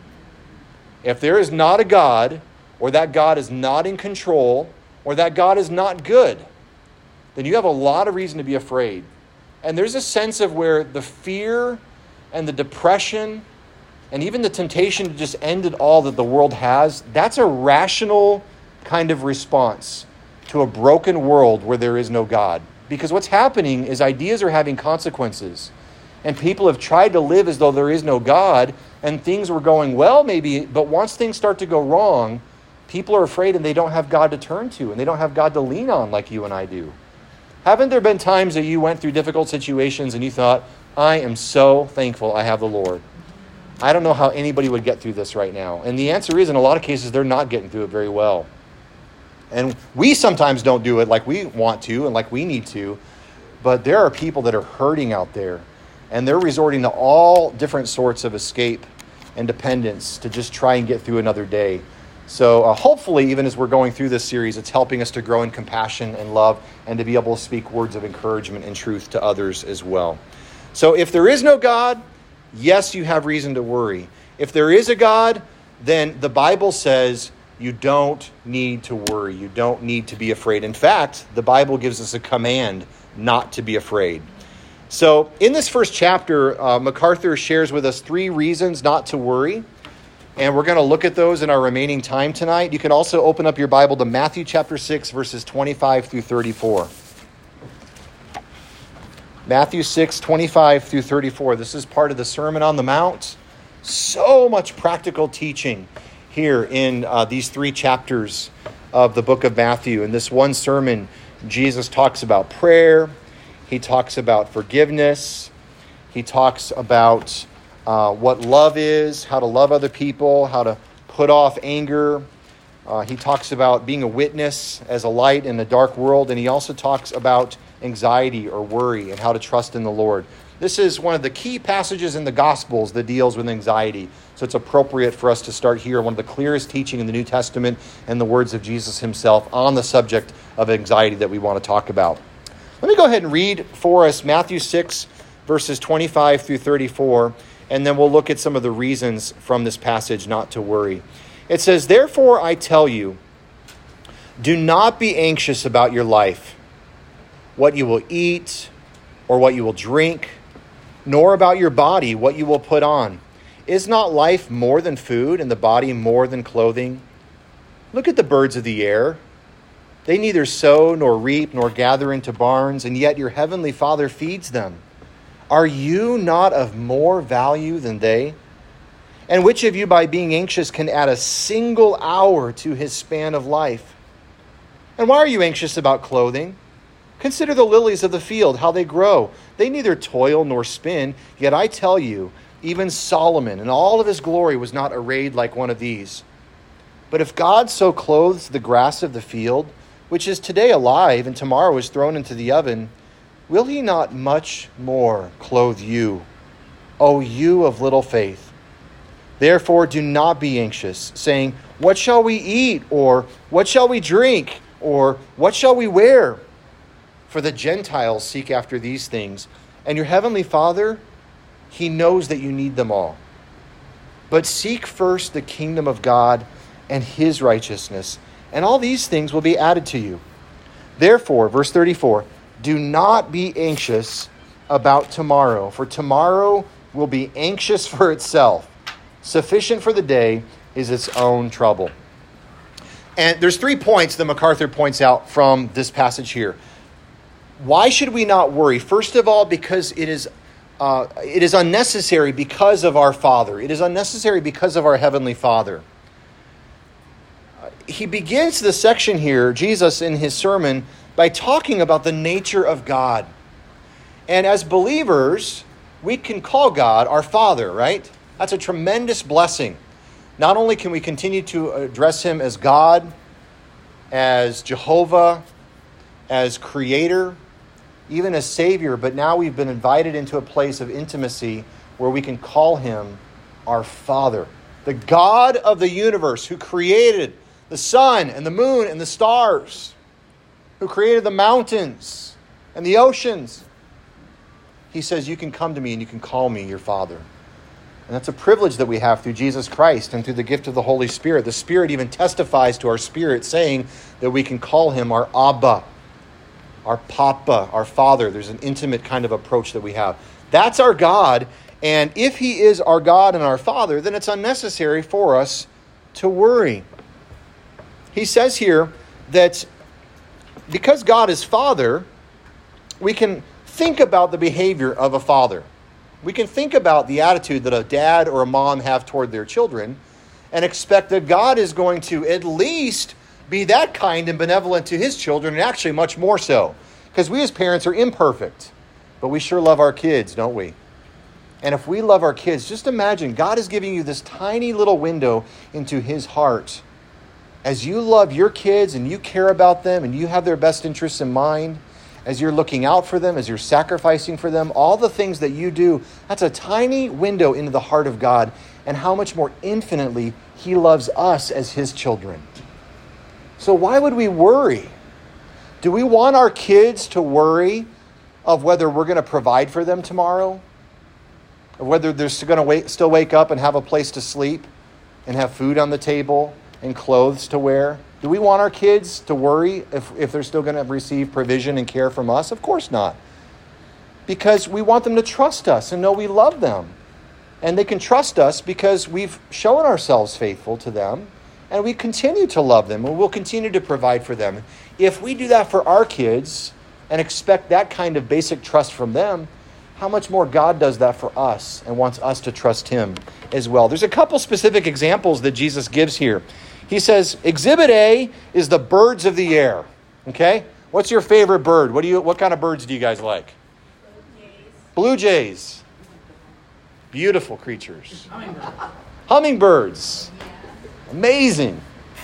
If there is not a God, or that God is not in control, or that God is not good, then you have a lot of reason to be afraid. And there's a sense of where the fear and the depression and even the temptation to just end it all that the world has, that's a rational kind of response to a broken world where there is no God. Because what's happening is ideas are having consequences. And people have tried to live as though there is no God, and things were going well maybe, but once things start to go wrong, people are afraid and they don't have God to turn to, and they don't have God to lean on like you and I do. Haven't there been times that you went through difficult situations and you thought, I am so thankful I have the Lord. I don't know how anybody would get through this right now. And the answer is, in a lot of cases, they're not getting through it very well. And we sometimes don't do it like we want to and like we need to, but there are people that are hurting out there, and they're resorting to all different sorts of escape and dependence to just try and get through another day. So hopefully, even as we're going through this series, it's helping us to grow in compassion and love and to be able to speak words of encouragement and truth to others as well. So if there is no God, yes, you have reason to worry. If there is a God, then the Bible says you don't need to worry. You don't need to be afraid. In fact, the Bible gives us a command not to be afraid. So in this first chapter, MacArthur shares with us 3 reasons not to worry. And we're going to look at those in our remaining time tonight. You can also open up your Bible to Matthew chapter 6, verses 25 through 34. Matthew 6, 25 through 34. This is part of the Sermon on the Mount. So much practical teaching here in these 3 chapters of the book of Matthew. In this one sermon, Jesus talks about prayer. He talks about forgiveness. He talks about what love is, how to love other people, how to put off anger. He talks about being a witness as a light in a dark world. And he also talks about anxiety or worry and how to trust in the Lord. This is one of the key passages in the Gospels that deals with anxiety. So it's appropriate for us to start here, one of the clearest teaching in the New Testament and the words of Jesus himself on the subject of anxiety that we want to talk about. Let me go ahead and read for us Matthew 6, verses 25 through 34, and then we'll look at some of the reasons from this passage not to worry. It says, "Therefore I tell you, do not be anxious about your life, what you will eat or what you will drink, nor about your body, what you will put on. Is not life more than food, and the body more than clothing? Look at the birds of the air. They neither sow nor reap nor gather into barns, and yet your heavenly Father feeds them. Are you not of more value than they? And which of you, by being anxious, can add a single hour to his span of life? And why are you anxious about clothing? Consider the lilies of the field, how they grow. They neither toil nor spin, yet I tell you, even Solomon in all of his glory was not arrayed like one of these. But if God so clothes the grass of the field, which is today alive and tomorrow is thrown into the oven, will he not much more clothe you, O you of little faith? Therefore do not be anxious, saying, what shall we eat? Or what shall we drink? Or what shall we wear? For the Gentiles seek after these things, And your heavenly Father, he knows that you need them all. But seek first the kingdom of God and his righteousness, and all these things will be added to you. Therefore, verse 34, do not be anxious about tomorrow, for tomorrow will be anxious for itself. Sufficient for the day is its own trouble. And there's 3 points that MacArthur points out from this passage here. Why should we not worry? First of all, because it is unnecessary because of our Father. It is unnecessary because of our Heavenly Father. He begins the section here, Jesus in his sermon, by talking about the nature of God. And as believers, we can call God our Father, right? That's a tremendous blessing. Not only can we continue to address him as God, as Jehovah, as Creator, even as Savior, but now we've been invited into a place of intimacy where we can call him our Father. The God of the universe who created the sun and the moon and the stars, who created the mountains and the oceans. He says, you can come to me and you can call me your Father. And that's a privilege that we have through Jesus Christ and through the gift of the Holy Spirit. The Spirit even testifies to our spirit, saying that we can call him our Abba, our Papa, our Father. There's an intimate kind of approach that we have. That's our God. And if he is our God and our Father, then it's unnecessary for us to worry. He says here that because God is Father, we can think about the behavior of a father. We can think about the attitude that a dad or a mom have toward their children and expect that God is going to at least be that kind and benevolent to his children, and actually much more so. Because we as parents are imperfect, but we sure love our kids, don't we? And if we love our kids, just imagine God is giving you this tiny little window into his heart. As you love your kids and you care about them and you have their best interests in mind, as you're looking out for them, as you're sacrificing for them, all the things that you do, that's a tiny window into the heart of God and how much more infinitely he loves us as his children. So why would we worry? Do we want our kids to worry of whether we're going to provide for them tomorrow? Or whether they're going to still wake up and have a place to sleep and have food on the table and clothes to wear? Do we want our kids to worry if they're still going to receive provision and care from us? Of course not. Because we want them to trust us and know we love them. And they can trust us because we've shown ourselves faithful to them. And we continue to love them. And we'll continue to provide for them. If we do that for our kids and expect that kind of basic trust from them, how much more God does that for us and wants us to trust him as well. There's a couple specific examples that Jesus gives here. He says, Exhibit A is the birds of the air. Okay? What's your favorite bird? What kind of birds do you guys like? Blue jays. Beautiful creatures. Hummingbirds. Amazing.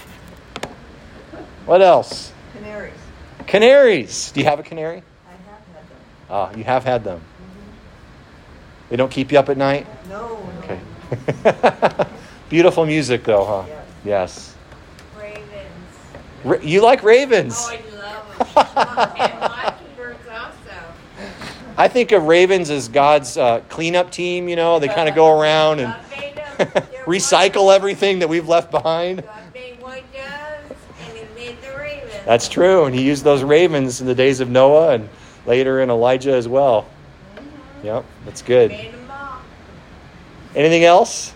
What else? Canaries. Canaries. Do you have a canary? I have had them. Ah, you have had them. Mm-hmm. They don't keep you up at night? No. Okay. Beautiful music, though, huh? Yes. Ravens. You like ravens? Oh, I love them. And mockingbirds also. I think of ravens as God's cleanup team, you know. They kind of go around and God made them. recycle everything that we've left behind. God made white doves, and he made the ravens. That's true. And he used those ravens in the days of Noah and later in Elijah as well. Mm-hmm. Yep, that's good. Made them all. Anything else?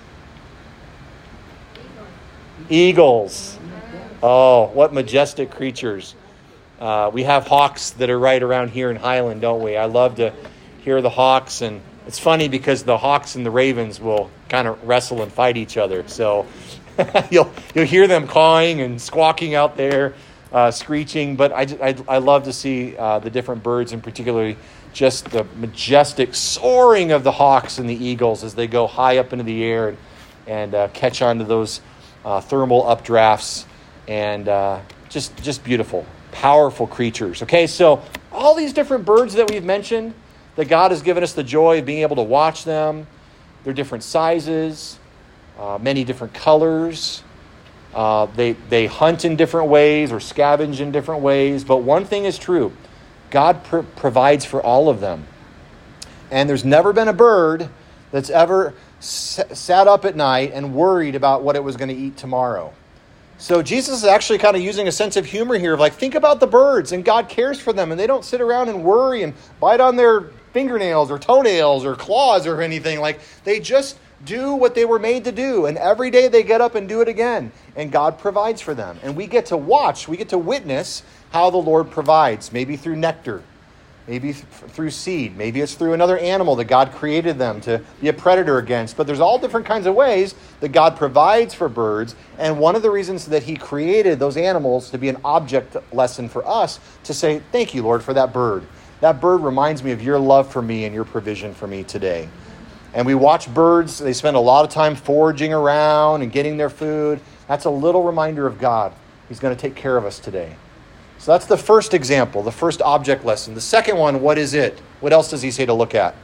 Eagles. Oh, what majestic creatures. We have hawks that are right around here in Highland, don't we? I love to hear the hawks, and it's funny because the hawks and the ravens will kind of wrestle and fight each other. So you'll hear them cawing and squawking out there, screeching. But I love to see the different birds, and particularly just the majestic soaring of the hawks and the eagles as they go high up into the air and catch onto those thermal updrafts, and just beautiful, powerful creatures. Okay, so all these different birds that we've mentioned, that God has given us the joy of being able to watch them. They're different sizes, many different colors. They hunt in different ways or scavenge in different ways. But one thing is true. God provides for all of them. And there's never been a bird that's ever sat up at night and worried about what it was going to eat tomorrow. So Jesus is actually kind of using a sense of humor here of like, think about the birds, and God cares for them, and they don't sit around and worry and bite on their fingernails or toenails or claws or anything. Like, they just do what they were made to do, and every day they get up and do it again, and God provides for them. And we get to watch, we get to witness how the Lord provides, maybe through nectar, maybe through seed, maybe it's through another animal that God created them to be a predator against. But there's all different kinds of ways that God provides for birds. And one of the reasons that he created those animals to be an object lesson for us, to say, thank you, Lord, for that bird. That bird reminds me of your love for me and your provision for me today. And we watch birds. They spend a lot of time foraging around and getting their food. That's a little reminder of God. He's going to take care of us today. So that's the first example, the first object lesson. The second one, what is it? What else does he say to look at?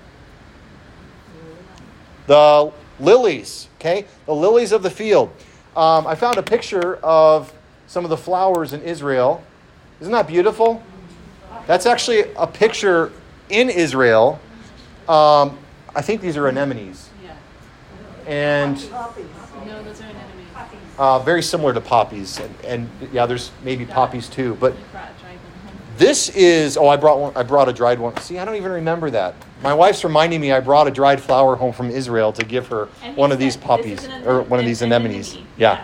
The lilies, okay? The lilies of the field. I found a picture of some of the flowers in Israel. Isn't that beautiful? That's actually a picture in Israel. I think these are anemones. Yeah. And No, those are anemones. very similar to poppies. And yeah, there's maybe poppies too. But We brought a dried one home. this is, I brought a dried one. See, I don't even remember that. My wife's reminding me I brought a dried flower home from Israel to give her And one he of these said, poppies, "This is or one of these anemones. anemone." Yeah.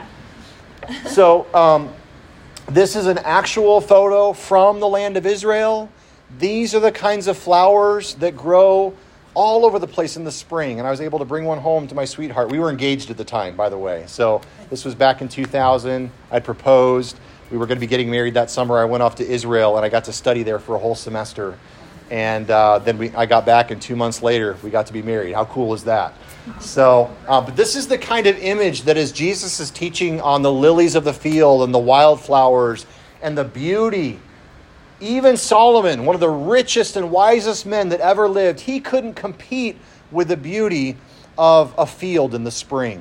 So this is an actual photo from the land of Israel. These are the kinds of flowers that grow all over the place in the spring. And I was able to bring one home to my sweetheart. We were engaged at the time, by the way. So this was back in 2000. I proposed. We were going to be getting married that summer. I went off to Israel, and I got to study there for a whole semester. And then I got back, and 2 months later, we got to be married. How cool is that? So, but this is the kind of image that as Jesus is teaching on the lilies of the field and the wildflowers and the beauty. Even Solomon, one of the richest and wisest men that ever lived, he couldn't compete with the beauty of a field in the spring.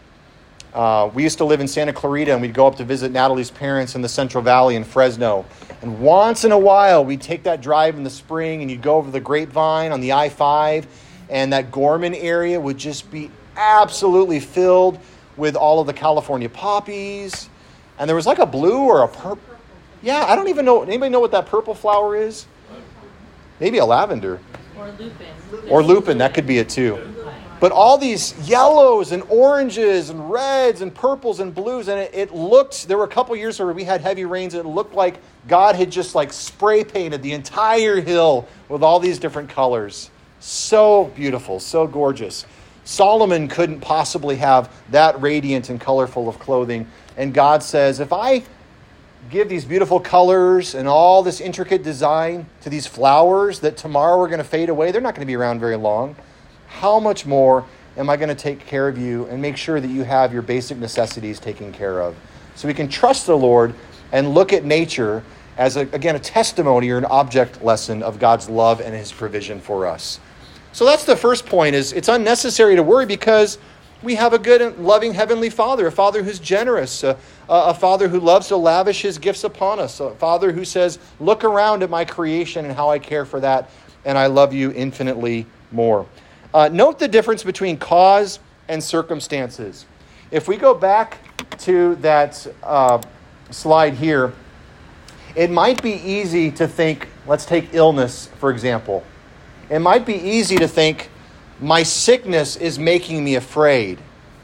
We used to live in Santa Clarita, and we'd go up to visit Natalie's parents in the Central Valley in Fresno. And once in a while, we'd take that drive in the spring, and you'd go over the Grapevine on the I-5, and that Gorman area would just be absolutely filled with all of the California poppies. And there was like a blue or a purple. Yeah, I don't even know. Anybody know what that purple flower is? Maybe a lavender. Or lupin. Or lupin, that could be it too. But all these yellows and oranges and reds and purples and blues, and it looked, there were a couple years where we had heavy rains, and it looked like God had just like spray painted the entire hill with all these different colors. So beautiful, so gorgeous. Solomon couldn't possibly have that radiant and colorful of clothing. And God says, if I give these beautiful colors and all this intricate design to these flowers that tomorrow are going to fade away, they're not going to be around very long. How much more am I going to take care of you and make sure that you have your basic necessities taken care of? So we can trust the Lord and look at nature as, a testimony or an object lesson of God's love and his provision for us. So that's the first point, is it's unnecessary to worry because we have a good and loving Heavenly Father, a Father who's generous, a Father who loves to lavish his gifts upon us, a Father who says, look around at my creation and how I care for that, and I love you infinitely more. Note the difference between cause and circumstances. If we go back to that slide here, it might be easy to think, let's take illness, for example. It might be easy to think, my sickness is making me afraid.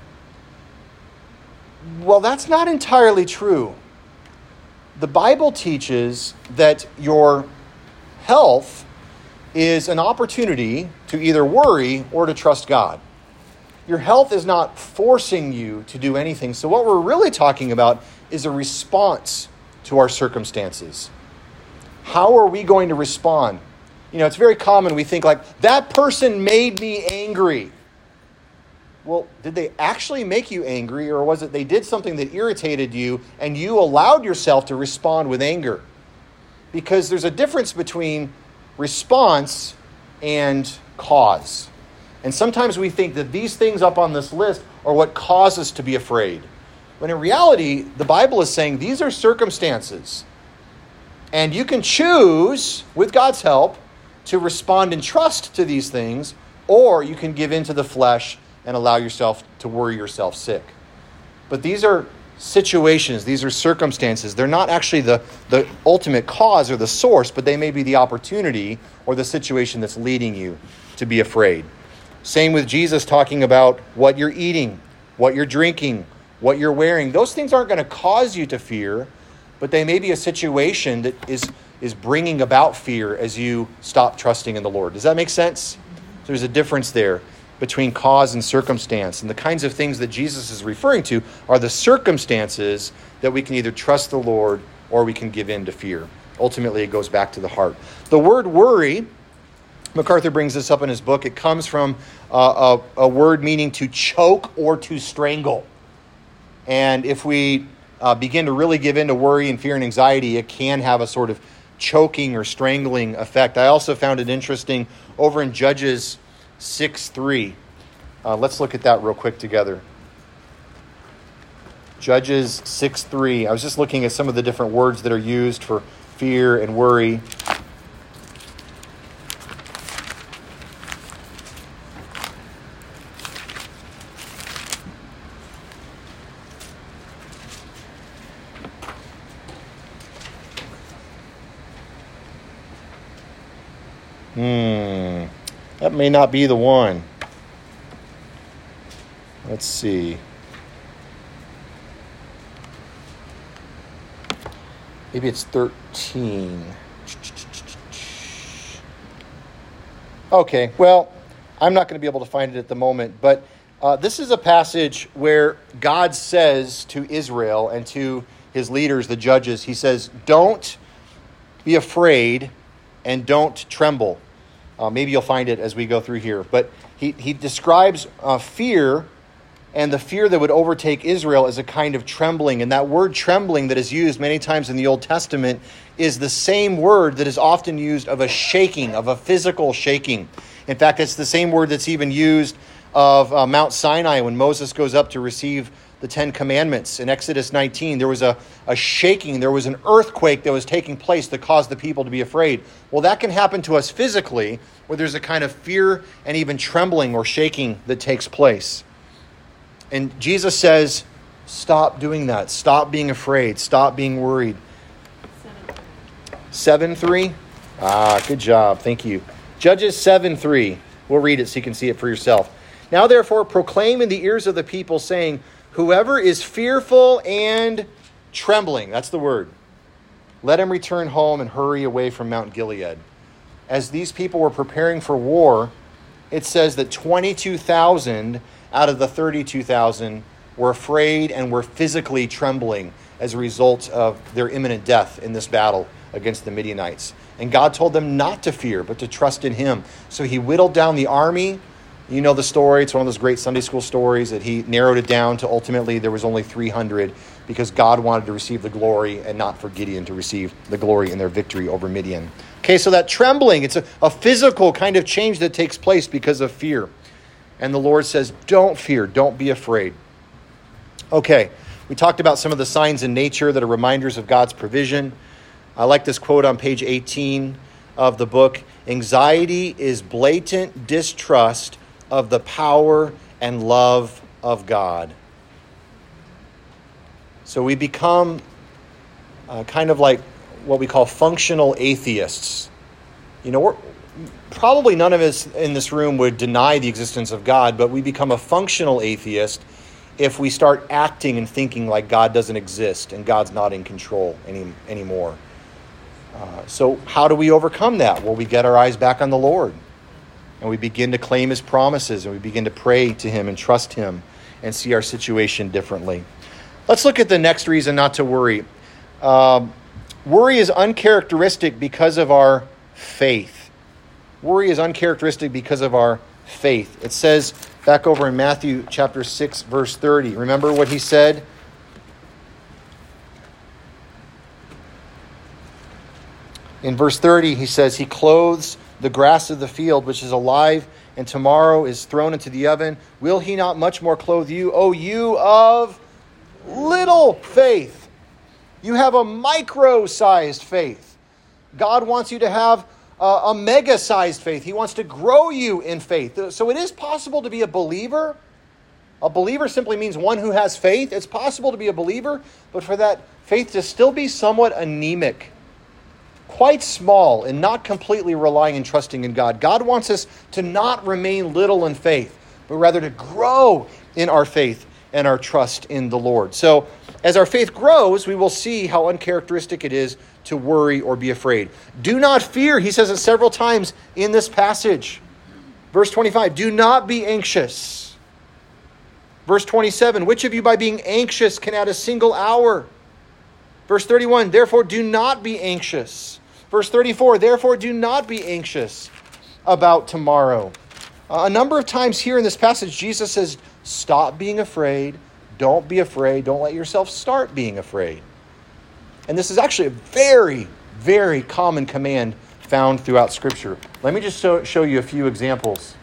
Well, that's not entirely true. The Bible teaches that your health is an opportunity to either worry or to trust God. Your health is not forcing you to do anything. So what we're really talking about is a response to our circumstances. How are we going to respond? You know, it's very common. We think like, that person made me angry. Well, did they actually make you angry, or was it they did something that irritated you and you allowed yourself to respond with anger? Because there's a difference between response and cause. And sometimes we think that these things up on this list are what cause us to be afraid. When in reality, the Bible is saying these are circumstances. And you can choose, with God's help, to respond in trust to these things, or you can give in to the flesh and allow yourself to worry yourself sick. But these are situations, these are circumstances. They're not actually the ultimate cause or the source, but they may be the opportunity or the situation that's leading you to be afraid. Same with Jesus talking about what you're eating, what you're drinking, what you're wearing. Those things aren't going to cause you to fear, but they may be a situation that is bringing about fear as you stop trusting in the Lord. Does that make sense? There's a difference there between cause and circumstance. And the kinds of things that Jesus is referring to are the circumstances that we can either trust the Lord or we can give in to fear. Ultimately, it goes back to the heart. The word worry, MacArthur brings this up in his book, it comes from a word meaning to choke or to strangle. And if we begin to really give in to worry and fear and anxiety, it can have a sort of choking or strangling effect. I also found it interesting over in Judges 6:3. Let's look at that real quick together. Judges 6:3. I was just looking at some of the different words that are used for fear and worry. That may not be the one. Let's see. Maybe it's 13. Okay, well, I'm not going to be able to find it at the moment, but this is a passage where God says to Israel and to his leaders, the judges, he says, don't be afraid and don't tremble. Maybe you'll find it as we go through here. But he describes fear and the fear that would overtake Israel as a kind of trembling. And that word trembling that is used many times in the Old Testament is the same word that is often used of a shaking, of a physical shaking. In fact, it's the same word that's even used of Mount Sinai when Moses goes up to receive the Ten Commandments. In Exodus 19, there was a shaking, there was an earthquake that was taking place that caused the people to be afraid. Well, that can happen to us physically, where there's a kind of fear and even trembling or shaking that takes place. And Jesus says, stop doing that. Stop being afraid. Stop being worried. 7:3? Good job. Thank you. Judges 7:3. We'll read it so you can see it for yourself. Now, therefore, proclaim in the ears of the people, saying, whoever is fearful and trembling, that's the word, let him return home and hurry away from Mount Gilead. As these people were preparing for war, it says that 22,000 out of the 32,000 were afraid and were physically trembling as a result of their imminent death in this battle against the Midianites. And God told them not to fear, but to trust in him. So he whittled down the army. You know the story. It's one of those great Sunday school stories that he narrowed it down to ultimately there was only 300 because God wanted to receive the glory and not for Gideon to receive the glory in their victory over Midian. Okay, so that trembling, it's a physical kind of change that takes place because of fear. And the Lord says, don't fear, don't be afraid. Okay, we talked about some of the signs in nature that are reminders of God's provision. I like this quote on page 18 of the book. Anxiety is blatant distrust of the power and love of God. So we become kind of like what we call functional atheists. You know, probably none of us in this room would deny the existence of God, but we become a functional atheist if we start acting and thinking like God doesn't exist and God's not in control anymore. So how do we overcome that? Well, we get our eyes back on the Lord. And we begin to claim his promises, and we begin to pray to him and trust him and see our situation differently. Let's look at the next reason not to worry. Worry is uncharacteristic because of our faith. Worry is uncharacteristic because of our faith. It says back over in Matthew chapter 6, verse 30. Remember what he said? In verse 30, he says, he clothes the grass of the field, which is alive, and tomorrow is thrown into the oven. Will he not much more clothe you, O you of little faith? You have a micro-sized faith. God wants you to have a mega-sized faith. He wants to grow you in faith. So it is possible to be a believer. A believer simply means one who has faith. It's possible to be a believer, but for that faith to still be somewhat anemic, quite small, and not completely relying and trusting in God. God wants us to not remain little in faith, but rather to grow in our faith and our trust in the Lord. So as our faith grows, we will see how uncharacteristic it is to worry or be afraid. Do not fear. He says it several times in this passage. Verse 25, do not be anxious. Verse 27, which of you by being anxious can add a single hour? Verse 31, therefore do not be anxious. Verse 34, therefore do not be anxious about tomorrow. A number of times here in this passage, Jesus says, stop being afraid. Don't be afraid. Don't let yourself start being afraid. And this is actually a very, very common command found throughout Scripture. Let me just show you a few examples.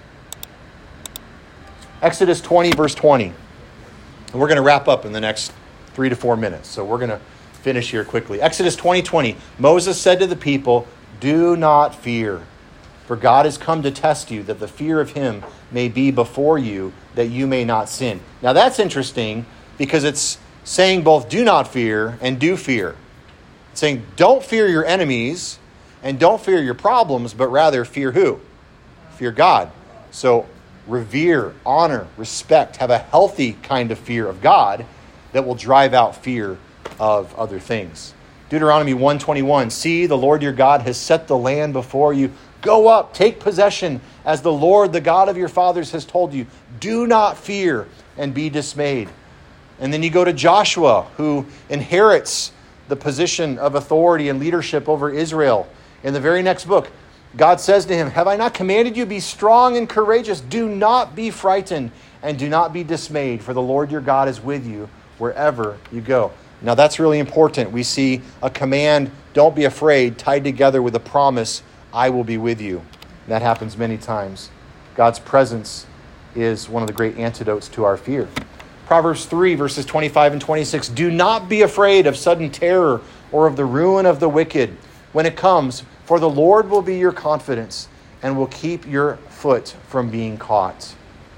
Exodus 20, verse 20. And we're going to wrap up in the next 3 to 4 minutes. So we're going to finish here quickly. Exodus 20:20. Moses said to the people, do not fear, for God has come to test you, that the fear of him may be before you, that you may not sin. Now that's interesting because it's saying both do not fear and do fear. It's saying don't fear your enemies and don't fear your problems, but rather fear who? Fear God. So revere, honor, respect, have a healthy kind of fear of God that will drive out fear of other things. Deuteronomy 1:21, see, the Lord your God has set the land before you. Go up, take possession, as the Lord, the God of your fathers, has told you. Do not fear and be dismayed. And then you go to Joshua, who inherits the position of authority and leadership over Israel. In the very next book, God says to him, have I not commanded you, be strong and courageous? Do not be frightened and do not be dismayed, for the Lord your God is with you wherever you go. Now that's really important. We see a command, don't be afraid, tied together with a promise, I will be with you. And that happens many times. God's presence is one of the great antidotes to our fear. Proverbs 3, verses 25 and 26. Do not be afraid of sudden terror or of the ruin of the wicked when it comes, for the Lord will be your confidence and will keep your foot from being caught.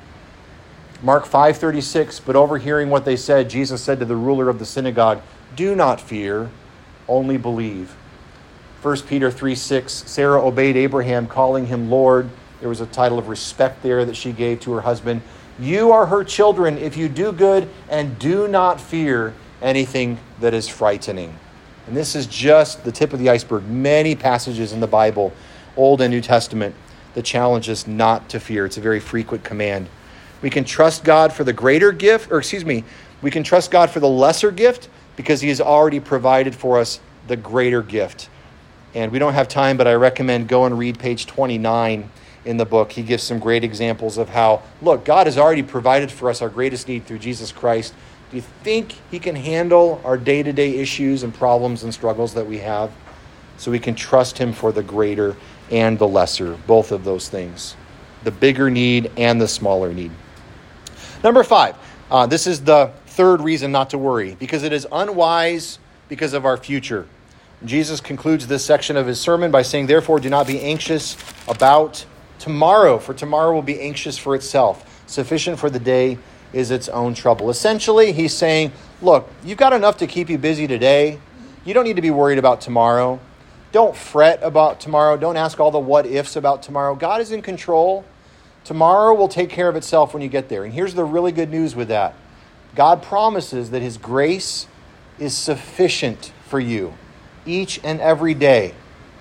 Mark 5:36, but overhearing what they said, Jesus said to the ruler of the synagogue, do not fear, only believe. 1 Peter 3:6, Sarah obeyed Abraham, calling him Lord. There was a title of respect there that she gave to her husband. You are her children if you do good and do not fear anything that is frightening. And this is just the tip of the iceberg. Many passages in the Bible, Old and New Testament, the challenge is not to fear. It's a very frequent command. We can trust God for the greater gift, we can trust God for the lesser gift because he has already provided for us the greater gift. And we don't have time, but I recommend go and read page 29 in the book. He gives some great examples of how, look, God has already provided for us our greatest need through Jesus Christ. Do you think he can handle our day-to-day issues and problems and struggles that we have? So we can trust him for the greater and the lesser, both of those things, the bigger need and the smaller need. Number 5, this is the third reason not to worry, because it is unwise because of our future. Jesus concludes this section of his sermon by saying, therefore, do not be anxious about tomorrow, for tomorrow will be anxious for itself. Sufficient for the day is its own trouble. Essentially, he's saying, look, you've got enough to keep you busy today. You don't need to be worried about tomorrow. Don't fret about tomorrow. Don't ask all the what ifs about tomorrow. God is in control. Tomorrow will take care of itself when you get there. And here's the really good news with that. God promises that his grace is sufficient for you each and every day.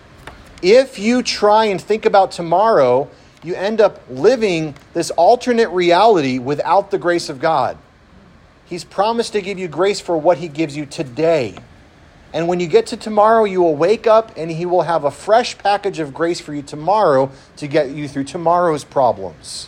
If you try and think about tomorrow, you end up living this alternate reality without the grace of God. He's promised to give you grace for what he gives you today. And when you get to tomorrow, you will wake up and he will have a fresh package of grace for you tomorrow to get you through tomorrow's problems.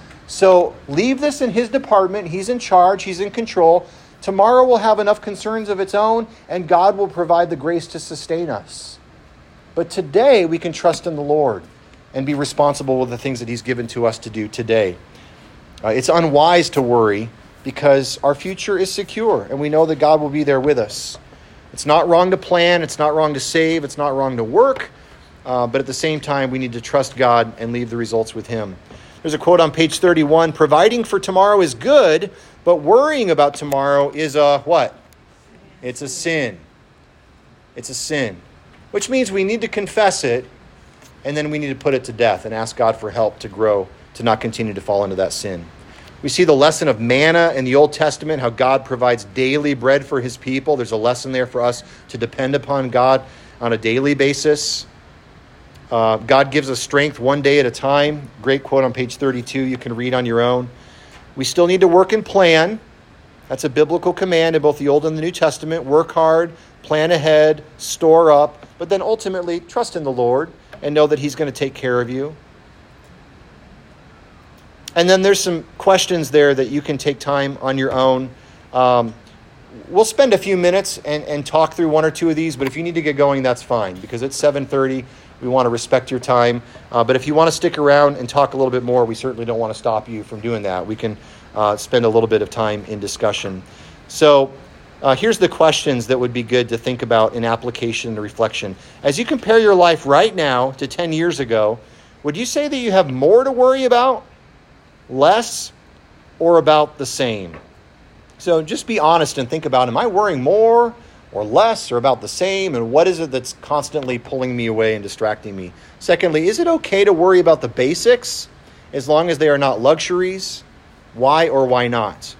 So leave this in his department. He's in charge. He's in control. Tomorrow will have enough concerns of its own, and God will provide the grace to sustain us. But today, we can trust in the Lord and be responsible with the things that he's given to us to do today. It's unwise to worry because our future is secure, and we know that God will be there with us. It's not wrong to plan. It's not wrong to save. It's not wrong to work. but at the same time, we need to trust God and leave the results with Him. There's a quote on page 31, providing for tomorrow is good, but worrying about tomorrow is a what? It's a sin. It's a sin, which means we need to confess it, and then we need to put it to death and ask God for help to grow, to not continue to fall into that sin. We see the lesson of manna in the Old Testament, how God provides daily bread for His people. There's a lesson there for us to depend upon God on a daily basis. God gives us strength one day at a time. Great quote on page 32. You can read on your own. We still need to work and plan. That's a biblical command in both the Old and the New Testament. Work hard, plan ahead, store up, but then ultimately trust in the Lord and know that He's going to take care of you. And then there's some questions there that you can take time on your own. We'll spend a few minutes and talk through one or two of these, but if you need to get going, that's fine, because it's 7:30. We want to respect your time. But if you want to stick around and talk a little bit more, we certainly don't want to stop you from doing that. We can spend a little bit of time in discussion. So here's the questions that would be good to think about in application and reflection. As you compare your life right now to 10 years ago, would you say that you have more to worry about, less, or about the same? So just be honest and think about, am I worrying more or less or about the same? And what is it that's constantly pulling me away and distracting me? Secondly, is it okay to worry about the basics as long as they are not luxuries? Why or why not?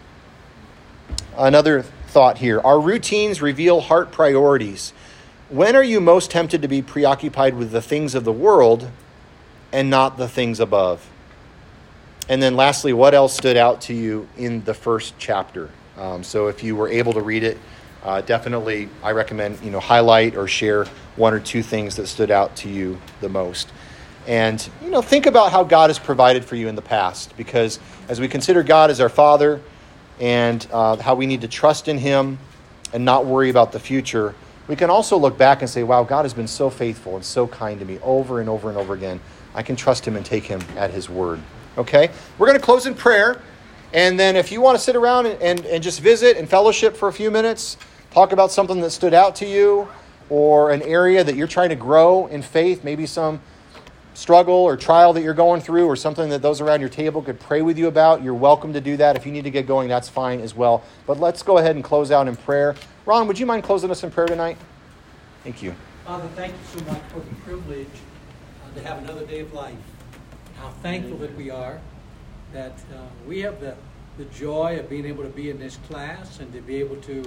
Another thought here. Our routines reveal heart priorities. When are you most tempted to be preoccupied with the things of the world and not the things above? And then lastly, what else stood out to you in the first chapter? So if you were able to read it, definitely I recommend highlight or share one or two things that stood out to you the most. And think about how God has provided for you in the past, because as we consider God as our Father and how we need to trust in Him and not worry about the future, we can also look back and say, wow, God has been so faithful and so kind to me over and over and over again. I can trust Him and take Him at His word. Okay? We're going to close in prayer. And then if you want to sit around and just visit and fellowship for a few minutes, talk about something that stood out to you or an area that you're trying to grow in faith, maybe some struggle or trial that you're going through or something that those around your table could pray with you about, you're welcome to do that. If you need to get going, that's fine as well. But let's go ahead and close out in prayer. Ron, would you mind closing us in prayer tonight? Thank you. Father, thank you so much for the privilege to have another day of life. How thankful that we are that we have the joy of being able to be in this class and to be able to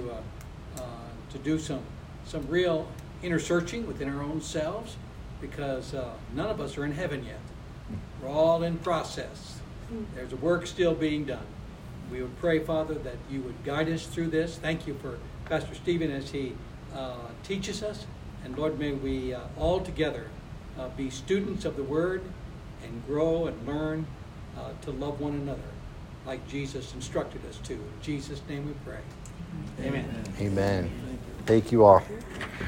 do some real inner searching within our own selves, because none of us are in heaven yet. We're all in process. There's a work still being done. We would pray, Father, that you would guide us through this. Thank you for Pastor Stephen as he teaches us. And Lord, may we all together be students of the Word and grow and learn to love one another like Jesus instructed us to. In Jesus' name we pray. Amen. Amen. Thank you all.